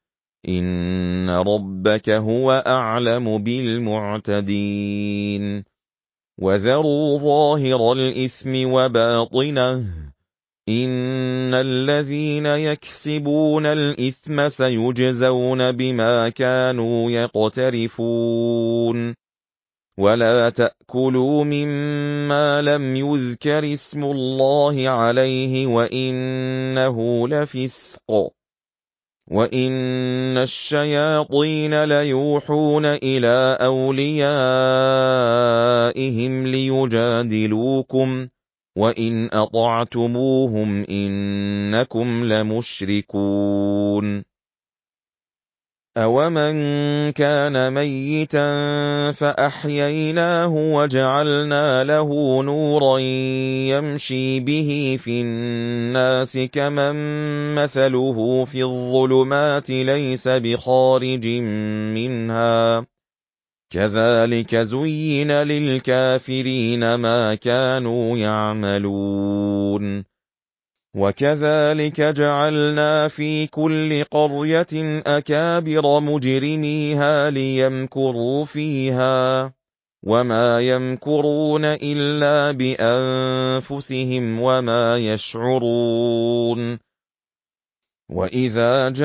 إِنَّ رَبَّكَ هُوَ أَعْلَمُ بِالْمُعْتَدِينَ وَذَرُوا ظَاهِرَ الْإِثْمِ وَبَاطِنَهُ إِنَّ الَّذِينَ يَكْسِبُونَ الْإِثْمَ سَيُجْزَوْنَ بِمَا كَانُوا يَقْتَرِفُونَ وَلَا تَأْكُلُوا مِمَّا لَمْ يُذْكَرِ اسْمُ اللَّهِ عَلَيْهِ وَإِنَّهُ لَفِسْقٌ وَإِنَّ الشَّيَاطِينَ لَيُوحُونَ إِلَىٰ أَوْلِيَائِهِمْ لِيُجَادِلُوكُمْ وَإِنْ أَطَعْتُمُوهُمْ إِنَّكُمْ لَمُشْرِكُونَ أَوَمَنْ كَانَ مَيِّتًا فَأَحْيَيْنَاهُ وَجَعَلْنَا لَهُ نُورًا يَمْشِي بِهِ فِي النَّاسِ كَمَن مَّثَلُهُ فِي الظُّلُمَاتِ لَيْسَ بِخَارِجٍ مِّنْهَا ۚ كَذَٰلِكَ زُيِّنَ لِلْكَافِرِينَ مَا كَانُوا يَعْمَلُونَ وَكَذَٰلِكَ جَعَلْنَا فِي كُلِّ قَرْيَةٍ أَكَابِرَ مُجْرِمِيهَا لِيَمْكُرُوا فِيهَا وَمَا يَمْكُرُونَ إِلَّا بِأَنفُسِهِمْ وَمَا يَشْعُرُونَ وَإِذَا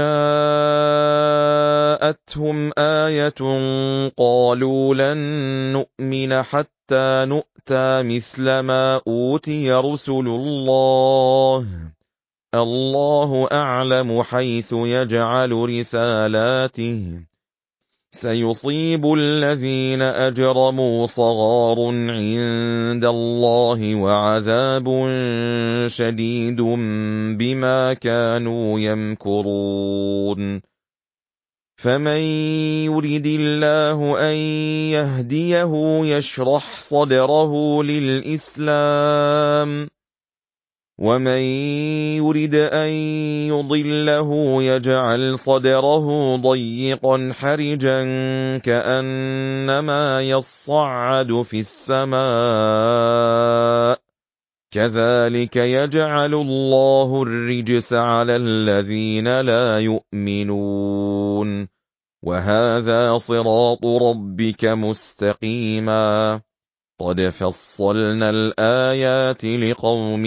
جَاءَتْهُمْ آيَةٌ قَالُوا لَن نُّؤْمِنَ حَتَّىٰ نُؤْتَىٰ مِثْلَ مَا أُوتِيَ رُسُلُ اللَّهِ ۖ اللَّهُ أَعْلَمُ حَيْثُ يَجْعَلُ رِسَالَاتِهِ ۗ سَيُصِيبُ الَّذِينَ أَجْرَمُوا صَغَارٌ عِندَ اللَّهِ وَعَذَابٌ شَدِيدٌ بِمَا كَانُوا يَمْكُرُونَ فَمَن يُرِدِ اللَّهُ أَن يَهْدِيَهُ يَشْرَحْ صَدْرَهُ لِلْإِسْلَامِ ۖ وَمَن يُرِدْ أَن يُضِلَّهُ يَجْعَلْ صَدْرَهُ ضَيِّقًا حَرِجًا كَأَنَّمَا يَصَّعَّدُ فِي السَّمَاءِ ۚ كَذَٰلِكَ يَجْعَلُ اللَّهُ الرِّجْسَ عَلَى الَّذِينَ لَا يُؤْمِنُونَ وَهَٰذَا صِرَاطُ رَبِّكَ مُسْتَقِيمًا قَدْ فَصَّلْنَا الْآيَاتِ لِقَوْمٍ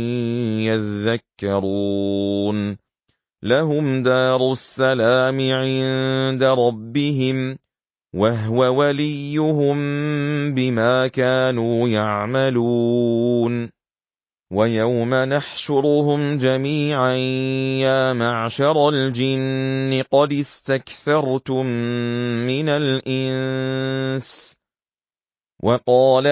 يَذَّكَّرُونَ لَهُمْ دَارُ السَّلَامِ عِندَ رَبِّهِمْ وَهُوَ وَلِيُّهُم بِمَا كَانُوا يَعْمَلُونَ وَيَوْمَ نَحْشُرُهُمْ جَمِيعًا يَا مَعْشَرَ الْجِنِّ قَدِ اسْتَكْثَرْتُم مِّنَ الْإِنسِ ۖ وَقَالَ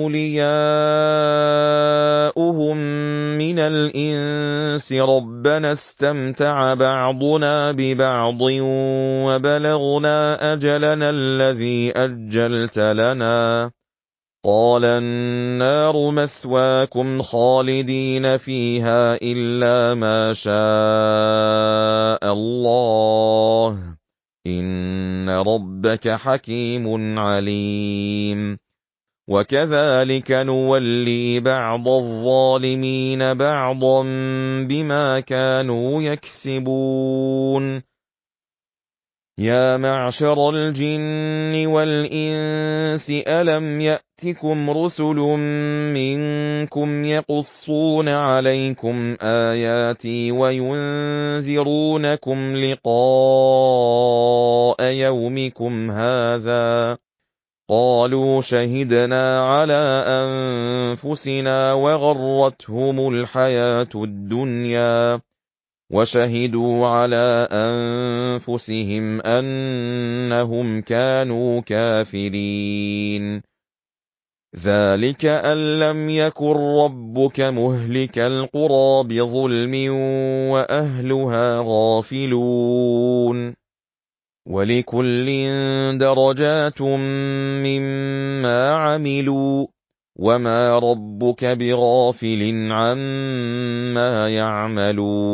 أَوْلِيَاؤُهُم مِّنَ الْإِنسِ رَبَّنَا اسْتَمْتَعَ بَعْضُنَا بِبَعْضٍ وَبَلَغْنَا أَجَلَنَا الَّذِي أَجَّلْتَ لَنَا ۚ قَالَ النَّارُ مَثْوَاكُمْ خَالِدِينَ فِيهَا إِلَّا مَا شَاءَ اللَّهُ ۗ إِنَّ رَبَّكَ حَكِيمٌ عَلِيمٌ وَكَذَٰلِكَ نُوَلِّي بَعْضَ الظَّالِمِينَ بَعْضًا بِمَا كَانُوا يَكْسِبُونَ يَا مَعْشَرَ الْجِنِّ وَالْإِنسِ أَلَمْ يَأْتِكُمْ رُسُلٌ مِّنكُمْ يَقُصُّونَ عَلَيْكُمْ آيَاتِي وَيُنذِرُونَكُمْ لِقَاءَ يَوْمِكُمْ هَٰذَا ۚ قَالُوا شَهِدْنَا عَلَىٰ أَنفُسِنَا وَغَرَّتْهُمُ الْحَيَاةُ الدُّنْيَا وَشَهِدُوا عَلَىٰ أَنفُسِهِمْ أَنَّهُمْ كَانُوا كَافِرِينَ ذَٰلِكَ أَن لَّمْ يَكُن رَّبُّكَ مُهْلِكَ الْقُرَىٰ بِظُلْمٍ وَأَهْلُهَا غَافِلُونَ وَلِكُلٍّ دَرَجَاتٌ مِّمَّا عَمِلُوا ۚ وَمَا رَبُّكَ بِغَافِلٍ عَمَّا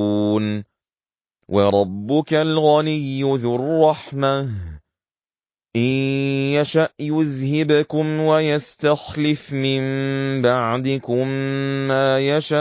يَعْمَلُونَ وَرَبُّكَ الْغَنِيُّ ذُو الرَّحْمَةِ إِن يَشَأْ يُذْهِبْكُمْ وَيَسْتَخْلِفْ مِن بَعْدِكُم مَّا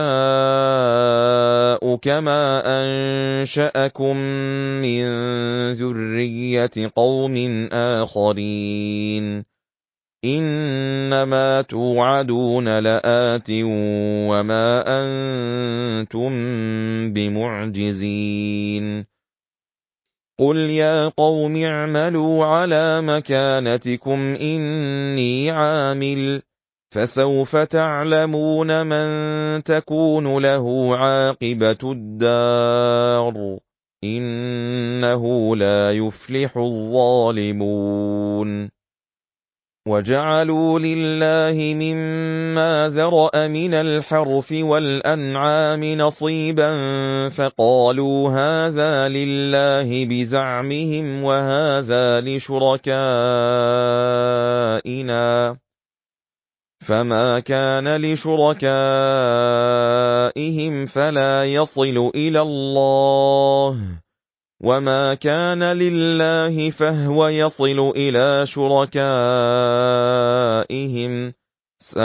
يَشَاءُ كَمَا أَنشَأَكُم مِّن ذُرِّيَّةِ قَوْمٍ آخَرِينَ إِنَّمَا تُوعَدُونَ لَآتٍ وَمَا أَنتُم بِمُعْجِزِينَ قُلْ يَا قَوْمِ اعْمَلُوا عَلَىٰ مَكَانَتِكُمْ إِنِّي عَامِلٌ ۖ فَسَوْفَ تَعْلَمُونَ مَن تَكُونُ لَهُ عَاقِبَةُ الدَّارِ ۗ إِنَّهُ لَا يُفْلِحُ الظَّالِمُونَ وَجَعَلُوا لِلَّهِ مِمَّا ذَرَأَ مِنَ الْحَرْثِ وَالْأَنْعَامِ نَصِيبًا فَقَالُوا هَٰذَا لِلَّهِ بِزَعْمِهِمْ وَهَٰذَا لِشُرَكَائِنَا ۖ فَمَا كَانَ لِشُرَكَائِهِمْ فَلَا يَصِلُ إِلَى اللَّهِ وَمَا كَانَ لِلَّهِ فَهُوَ يَصِلُ إِلَىٰ شُرَكَائِهِمْ ۗ سَاءَ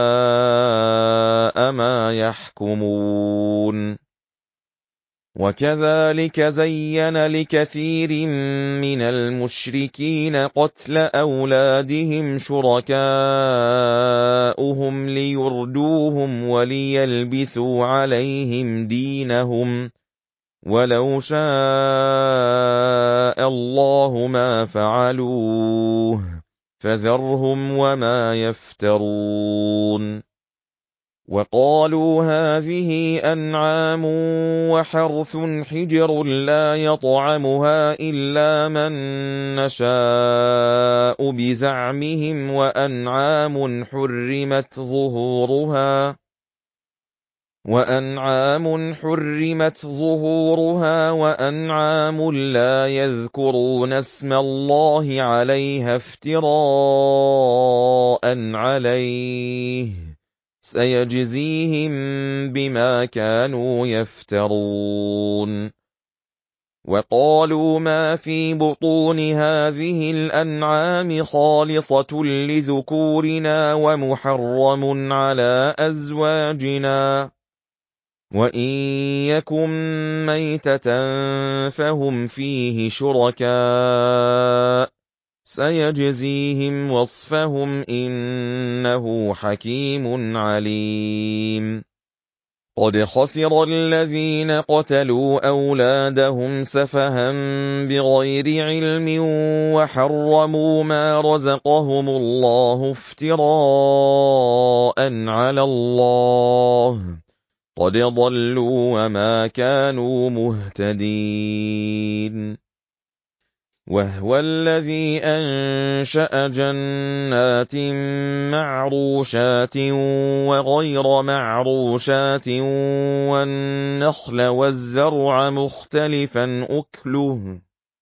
مَا يَحْكُمُونَ وَكَذَٰلِكَ زَيَّنَ لِكَثِيرٍ مِّنَ الْمُشْرِكِينَ قَتْلَ أَوْلَادِهِمْ شُرَكَاؤُهُمْ لِيُرْدُوهُمْ وَلِيَلْبِسُوا عَلَيْهِمْ دِينَهُمْ ۖ وَلَوْ شَاءَ اللَّهُ مَا فَعَلُوهُ ۖ فَذَرْهُمْ وَمَا يَفْتَرُونَ وَقَالُوا هَٰذِهِ أَنْعَامٌ وَحَرْثٌ حِجْرٌ لَّا يَطْعَمُهَا إِلَّا مَن نَّشَاءُ بِزَعْمِهِمْ وَأَنْعَامٌ حُرِّمَتْ ظُهُورُهَا وَأَنْعَامٌ حُرِّمَتْ ظُهُورُهَا وَأَنْعَامٌ لَّا يَذْكُرُونَ اسْمَ اللَّهِ عَلَيْهَا افْتِرَاءً عَلَيْهِ ۚ سَيَجْزِيهِم بِمَا كَانُوا يَفْتَرُونَ وَقَالُوا مَا فِي بُطُونِ هَٰذِهِ الْأَنْعَامِ خَالِصَةٌ لِّذُكُورِنَا وَمُحَرَّمٌ عَلَىٰ أَزْوَاجِنَا ۖ وَإِن يَكُن مَّيْتَةً فَهُمْ فِيهِ شُرَكَاءُ ۚ سَيَجْزِيهِمْ وَصْفَهُمْ ۚ إِنَّهُ حَكِيمٌ عَلِيمٌ قَدْ خَسِرَ الَّذِينَ قَتَلُوا أَوْلَادَهُمْ سَفَهًا بِغَيْرِ عِلْمٍ وَحَرَّمُوا مَا رَزَقَهُمُ اللَّهُ افْتِرَاءً عَلَى اللَّهِ ۚ قَدْ ضَلُّوا وَمَا كَانُوا مُهْتَدِينَ وَهُوَ الَّذِي أَنشَأَ جَنَّاتٍ مَّعْرُوشَاتٍ وَغَيْرَ مَعْرُوشَاتٍ وَالنَّخْلَ وَالزَّرْعَ مُخْتَلِفًا أُكُلُهُ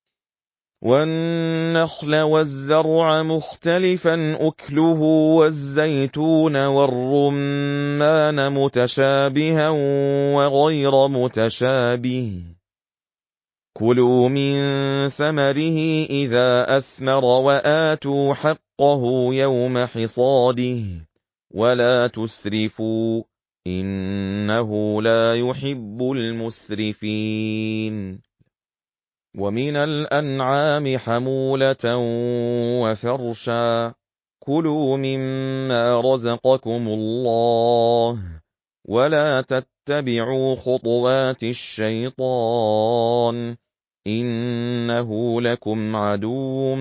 وَالنَّخْلَ وَالزَّرْعَ مُخْتَلِفًا أُكُلُهُ وَالزَّيْتُونَ وَالرُّمَّانَ مُتَشَابِهًا وَغَيْرَ مُتَشَابِهٍ ۚ كُلُوا مِن ثَمَرِهِ إِذَا أَثْمَرَ وَآتُوا حَقَّهُ يَوْمَ حِصَادِهِ ۖ وَلَا تُسْرِفُوا ۚ إِنَّهُ لَا يُحِبُّ الْمُسْرِفِينَ وَمِنَ الْأَنْعَامِ حَمُولَةً وَفَرْشًا ۚ كُلُوا مِمَّا رَزَقَكُمُ اللَّهُ ۚ وَلَا تَتَّبِعُوا خُطُوَاتِ الشَّيْطَانِ ۚ إِنَّهُ لَكُمْ عَدُوٌّ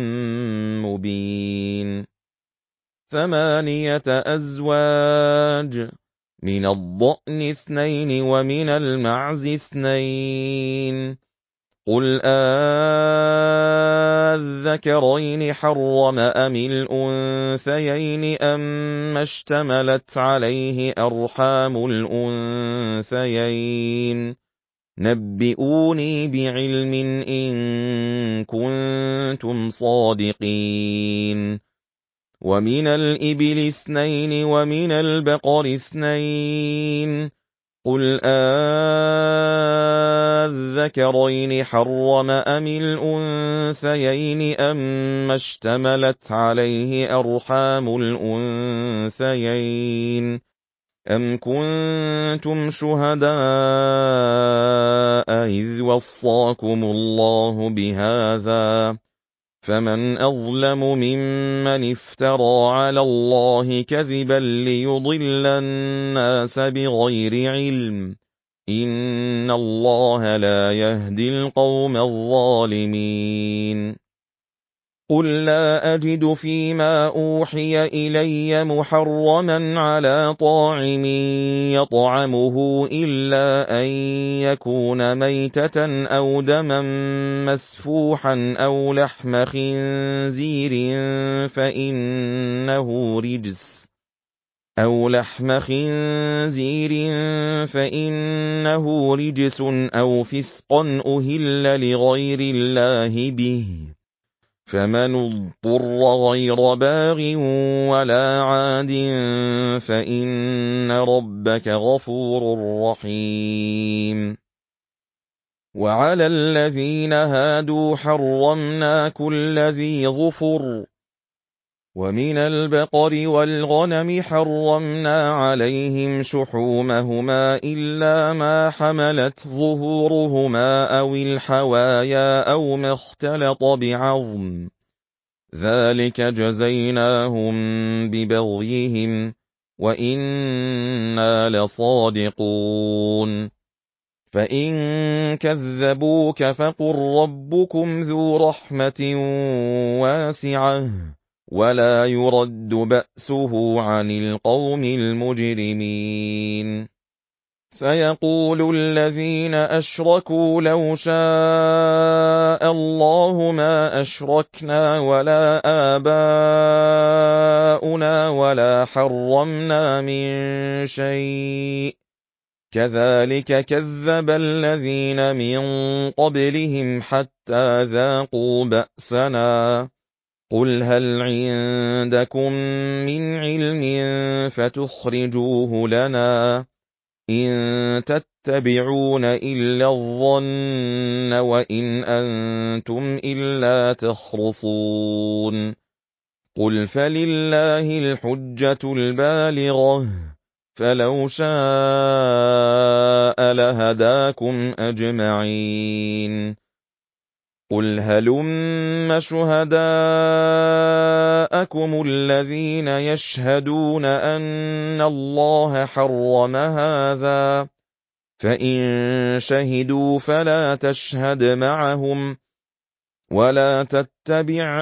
مُّبِينٌ ثَمَانِيَةَ أَزْوَاجٍ ۖ مِّنَ الضَّأْنِ اثْنَيْنِ وَمِنَ الْمَعْزِ اثْنَيْنِ ۗ قُلْ آلذَّكَرَيْنِ حَرَّمَ أَمِ الْأُنثَيَيْنِ أَمَّا اشْتَمَلَتْ عَلَيْهِ أَرْحَامُ الْأُنثَيَيْنِ ۖ نَبِّئُونِي بِعِلْمٍ إِن كُنتُمْ صَادِقِينَ وَمِنَ الْإِبِلِ اثْنَيْنِ وَمِنَ الْبَقَرِ اثْنَيْنِ ۗ قُلْ آلذَّكَرَيْنِ الذكرين حرم أم الأنثيين أما اشتملت عليه أرحام الأنثيين أم كنتم شهداء إذ وصاكم الله بهذا فمن أظلم ممن افترى على الله كذبا ليضل الناس بغير علم إن الله لا يهدي القوم الظالمين قل لا أجد فيما أوحي إلي محرما على طاعم يطعمه إلا أن يكون ميتة أو دما مسفوحا أو لحم خنزير فإنه رجس أو لحم خنزير فإنه رجس أو فسقا أهل لغير الله به فمن اضطر غير باغ ولا عاد فإن ربك غفور رحيم وعلى الذين هادوا حرمنا كل ذي ظفر ومن البقر والغنم حرمنا عليهم شحومهما إلا ما حملت ظهورهما أو الحوايا أو ما اختلط بعظم ذلك جزيناهم ببغيهم وإنا لصادقون فإن كذبوك فقل ربكم ذو رحمة واسعة ولا يرد بأسه عن القوم المجرمين سيقول الذين أشركوا لو شاء الله ما أشركنا ولا آباؤنا ولا حرمنا من شيء كذلك كذب الذين من قبلهم حتى ذاقوا بأسنا قل هل عندكم من علم فتخرجوه لنا إن تتبعون إلا الظن وإن أنتم إلا تخرصون قل فلله الحجة البالغة فلو شاء لهداكم أجمعين قل هلم شهداءكم الذين يشهدون أن الله حرم هذا فإن شهدوا فلا تشهد معهم ولا تتبع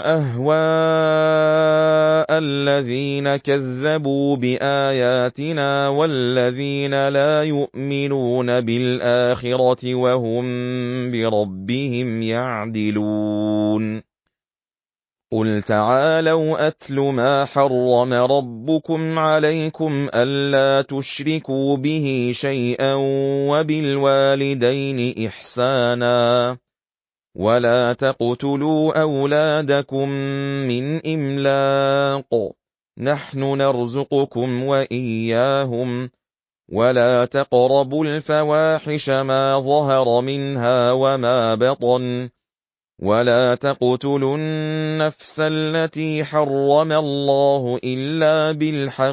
أهواء الذين كذبوا بآياتنا والذين لا يؤمنون بالآخرة وهم بربهم يعدلون قل تعالوا أتل ما حرم ربكم عليكم ألا تشركوا به شيئا وبالوالدين إحسانا ولا تقتلوا أولادكم من إملاق نحن نرزقكم وإياهم ولا تقربوا الفواحش ما ظهر منها وما بطن ولا تقتلوا النفس التي حرم الله إلا بالحق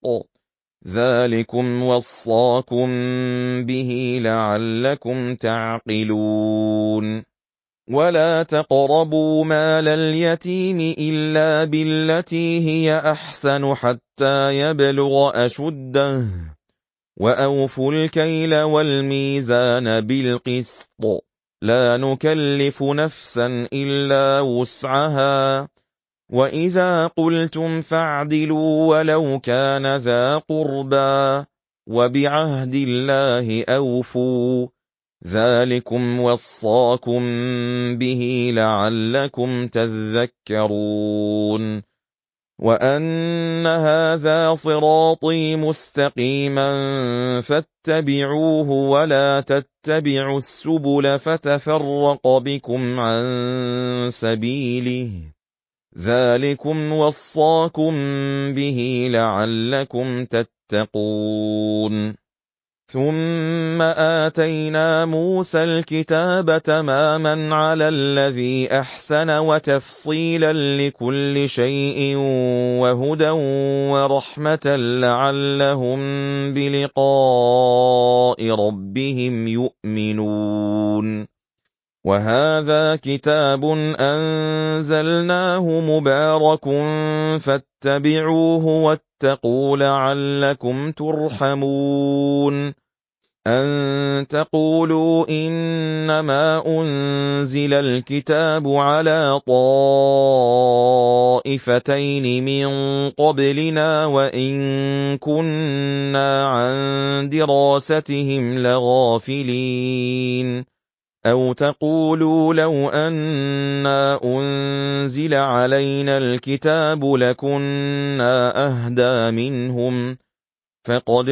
ذلكم وصاكم به لعلكم تعقلون ولا تقربوا مال اليتيم إلا بالتي هي أحسن حتى يبلغ أشده وأوفوا الكيل والميزان بالقسط لا نكلف نفسا إلا وسعها وإذا قلتم فاعدلوا ولو كان ذا قربى وبعهد الله أوفوا ذلكم وصاكم به لعلكم تذكرون وأن هذا صراطي مستقيما فاتبعوه ولا تتبعوا السبل فتفرق بكم عن سبيله ذلكم وصاكم به لعلكم تتقون ثُمَّ آتَيْنَا مُوسَى الْكِتَابَ تَمَامًا عَلَى الَّذِي أَحْسَنَ وَتَفْصِيلًا لِّكُلِّ شَيْءٍ وَهُدًى وَرَحْمَةً لَّعَلَّهُم بِلِقَاءِ رَبِّهِمْ يُؤْمِنُونَ وَهَٰذَا كِتَابٌ أَنزَلْنَاهُ مُبَارَكٌ فَاتَّبِعُوهُ وَاتَّقُوا لَعَلَّكُمْ تُرْحَمُونَ أَن تَقُولُوا إِنَّمَا أُنزِلَ الْكِتَابُ عَلَىٰ طَائِفَتَيْنِ مِن قَبْلِنَا وَإِن كُنَّا عَن دِرَاسَتِهِمْ لَغَافِلِينَ أَوْ تَقُولُوا لَوْ أَنَّا أُنزِلَ عَلَيْنَا الْكِتَابُ لَكُنَّا أَهْدَىٰ مِنْهُمْ ۚ فَقَدْ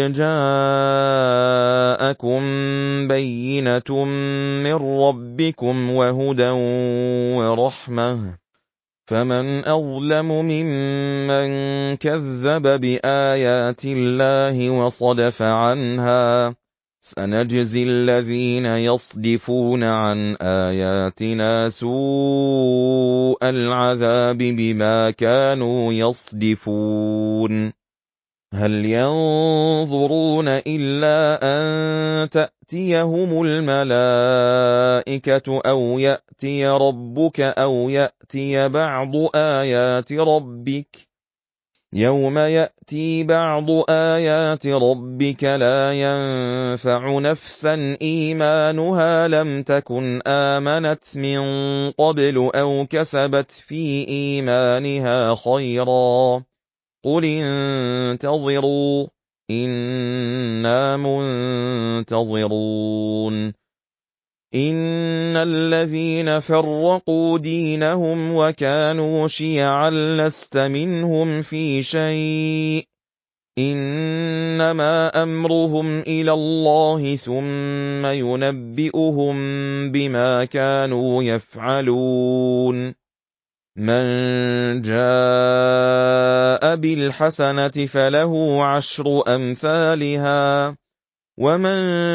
جَاءَكُم بَيِّنَةٌ مِّن رَّبِّكُمْ وَهُدًى وَرَحْمَةٌ ۚ فَمَنْ أَظْلَمُ مِمَّن كَذَّبَ بِآيَاتِ اللَّهِ وَصَدَفَ عَنْهَا ۚ سَنَجْزِي الَّذِينَ يَصْدِفُونَ عَنْ آيَاتِنَا سُوءَ الْعَذَابِ بِمَا كَانُوا يَصْدِفُونَ هَلْ يَنظُرُونَ إِلَّا أَن تَأْتِيَهُمُ الْمَلَائِكَةُ أَوْ يَأْتِيَ رَبُّكَ أَوْ يَأْتِيَ بَعْضُ آيَاتِ رَبِّكَ ۗ يَوْمَ يَأْتِي بَعْضُ آيَاتِ رَبِّكَ لَا يَنفَعُ نَفْسًا إِيمَانُهَا لَمْ تَكُنْ آمَنَتْ مِن قَبْلُ أَوْ كَسَبَتْ فِي إِيمَانِهَا خَيْرًا ۗ قُلِ انتَظِرُوا إِنَّا مُنتَظِرُونَ إِنَّ الَّذِينَ فَرَّقُوا دِينَهُمْ وَكَانُوا شِيَعًا لَّسْتَ مِنْهُمْ فِي شَيْءٍ ۚ إِنَّمَا أَمْرُهُمْ إِلَى اللَّهِ ثُمَّ يُنَبِّئُهُم بِمَا كَانُوا يَفْعَلُونَ مَن جَاءَ بِالْحَسَنَةِ فَلَهُ عَشْرُ أَمْثَالِهَا ۖ وَمَن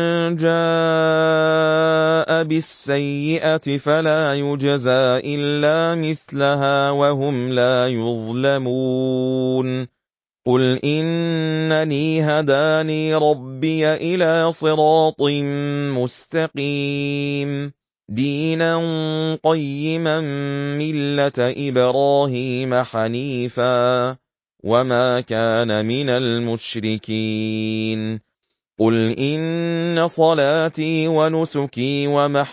جَاءَ بِالسَّيِّئَةِ فَلَا يُجْزَىٰ إِلَّا مِثْلَهَا وَهُمْ لَا يُظْلَمُونَ قُلْ إِنَّنِي هَدَانِي رَبِّيَ إِلَىٰ صِرَاطٍ مُّسْتَقِيمٍ دِينًا قَيِّمًا مِّلَّةَ إِبْرَاهِيمَ حَنِيفًا وَمَا كَانَ مِنَ الْمُشْرِكِينَ قُلْ إِنَّ صَلَاتِي وَنُسُكِي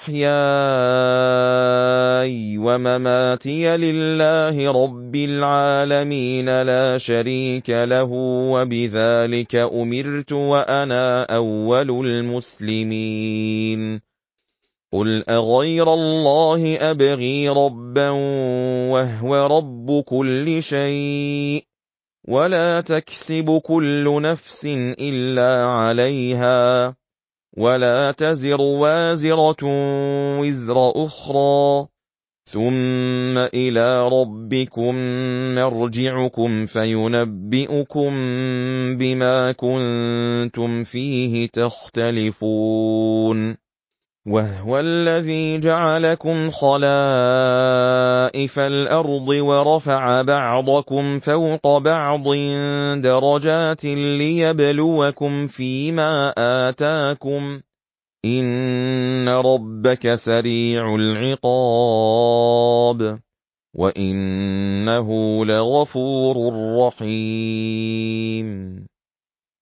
وَمَحْيَايَ وَمَمَاتِيَ لِلَّهِ رَبِّ الْعَالَمِينَ لَا شَرِيكَ لَهُ وَبِذَٰلِكَ أُمِرْتُ وَأَنَا أَوَّلُ الْمُسْلِمِينَ قُلْ أَغَيْرَ اللَّهِ أَبْغِي رَبًّا وَهُوَ رَبُّ كُلِّ شَيْءٍ وَلَا تَكْسِبُ كُلُّ نَفْسٍ إِلَّا عَلَيْهَا وَلَا تَزِرُ وَازِرَةٌ وِزْرَ أُخْرَىٰ ثُمَّ إِلَىٰ رَبِّكُم مَّرْجِعُكُمْ فَيُنَبِّئُكُم بِمَا كُنتُمْ فِيهِ تَخْتَلِفُونَ وَهُوَ الَّذِي جَعَلَكُمْ خَلَائِفَ الْأَرْضِ وَرَفَعَ بَعْضَكُمْ فَوْقَ بَعْضٍ دَرَجَاتٍ لِّيَبْلُوَكُمْ فِيمَا آتَاكُمْ ۗ إِنَّ رَبَّكَ سَرِيعُ الْعِقَابِ وَإِنَّهُ لَغَفُورٌ رَّحِيمٌ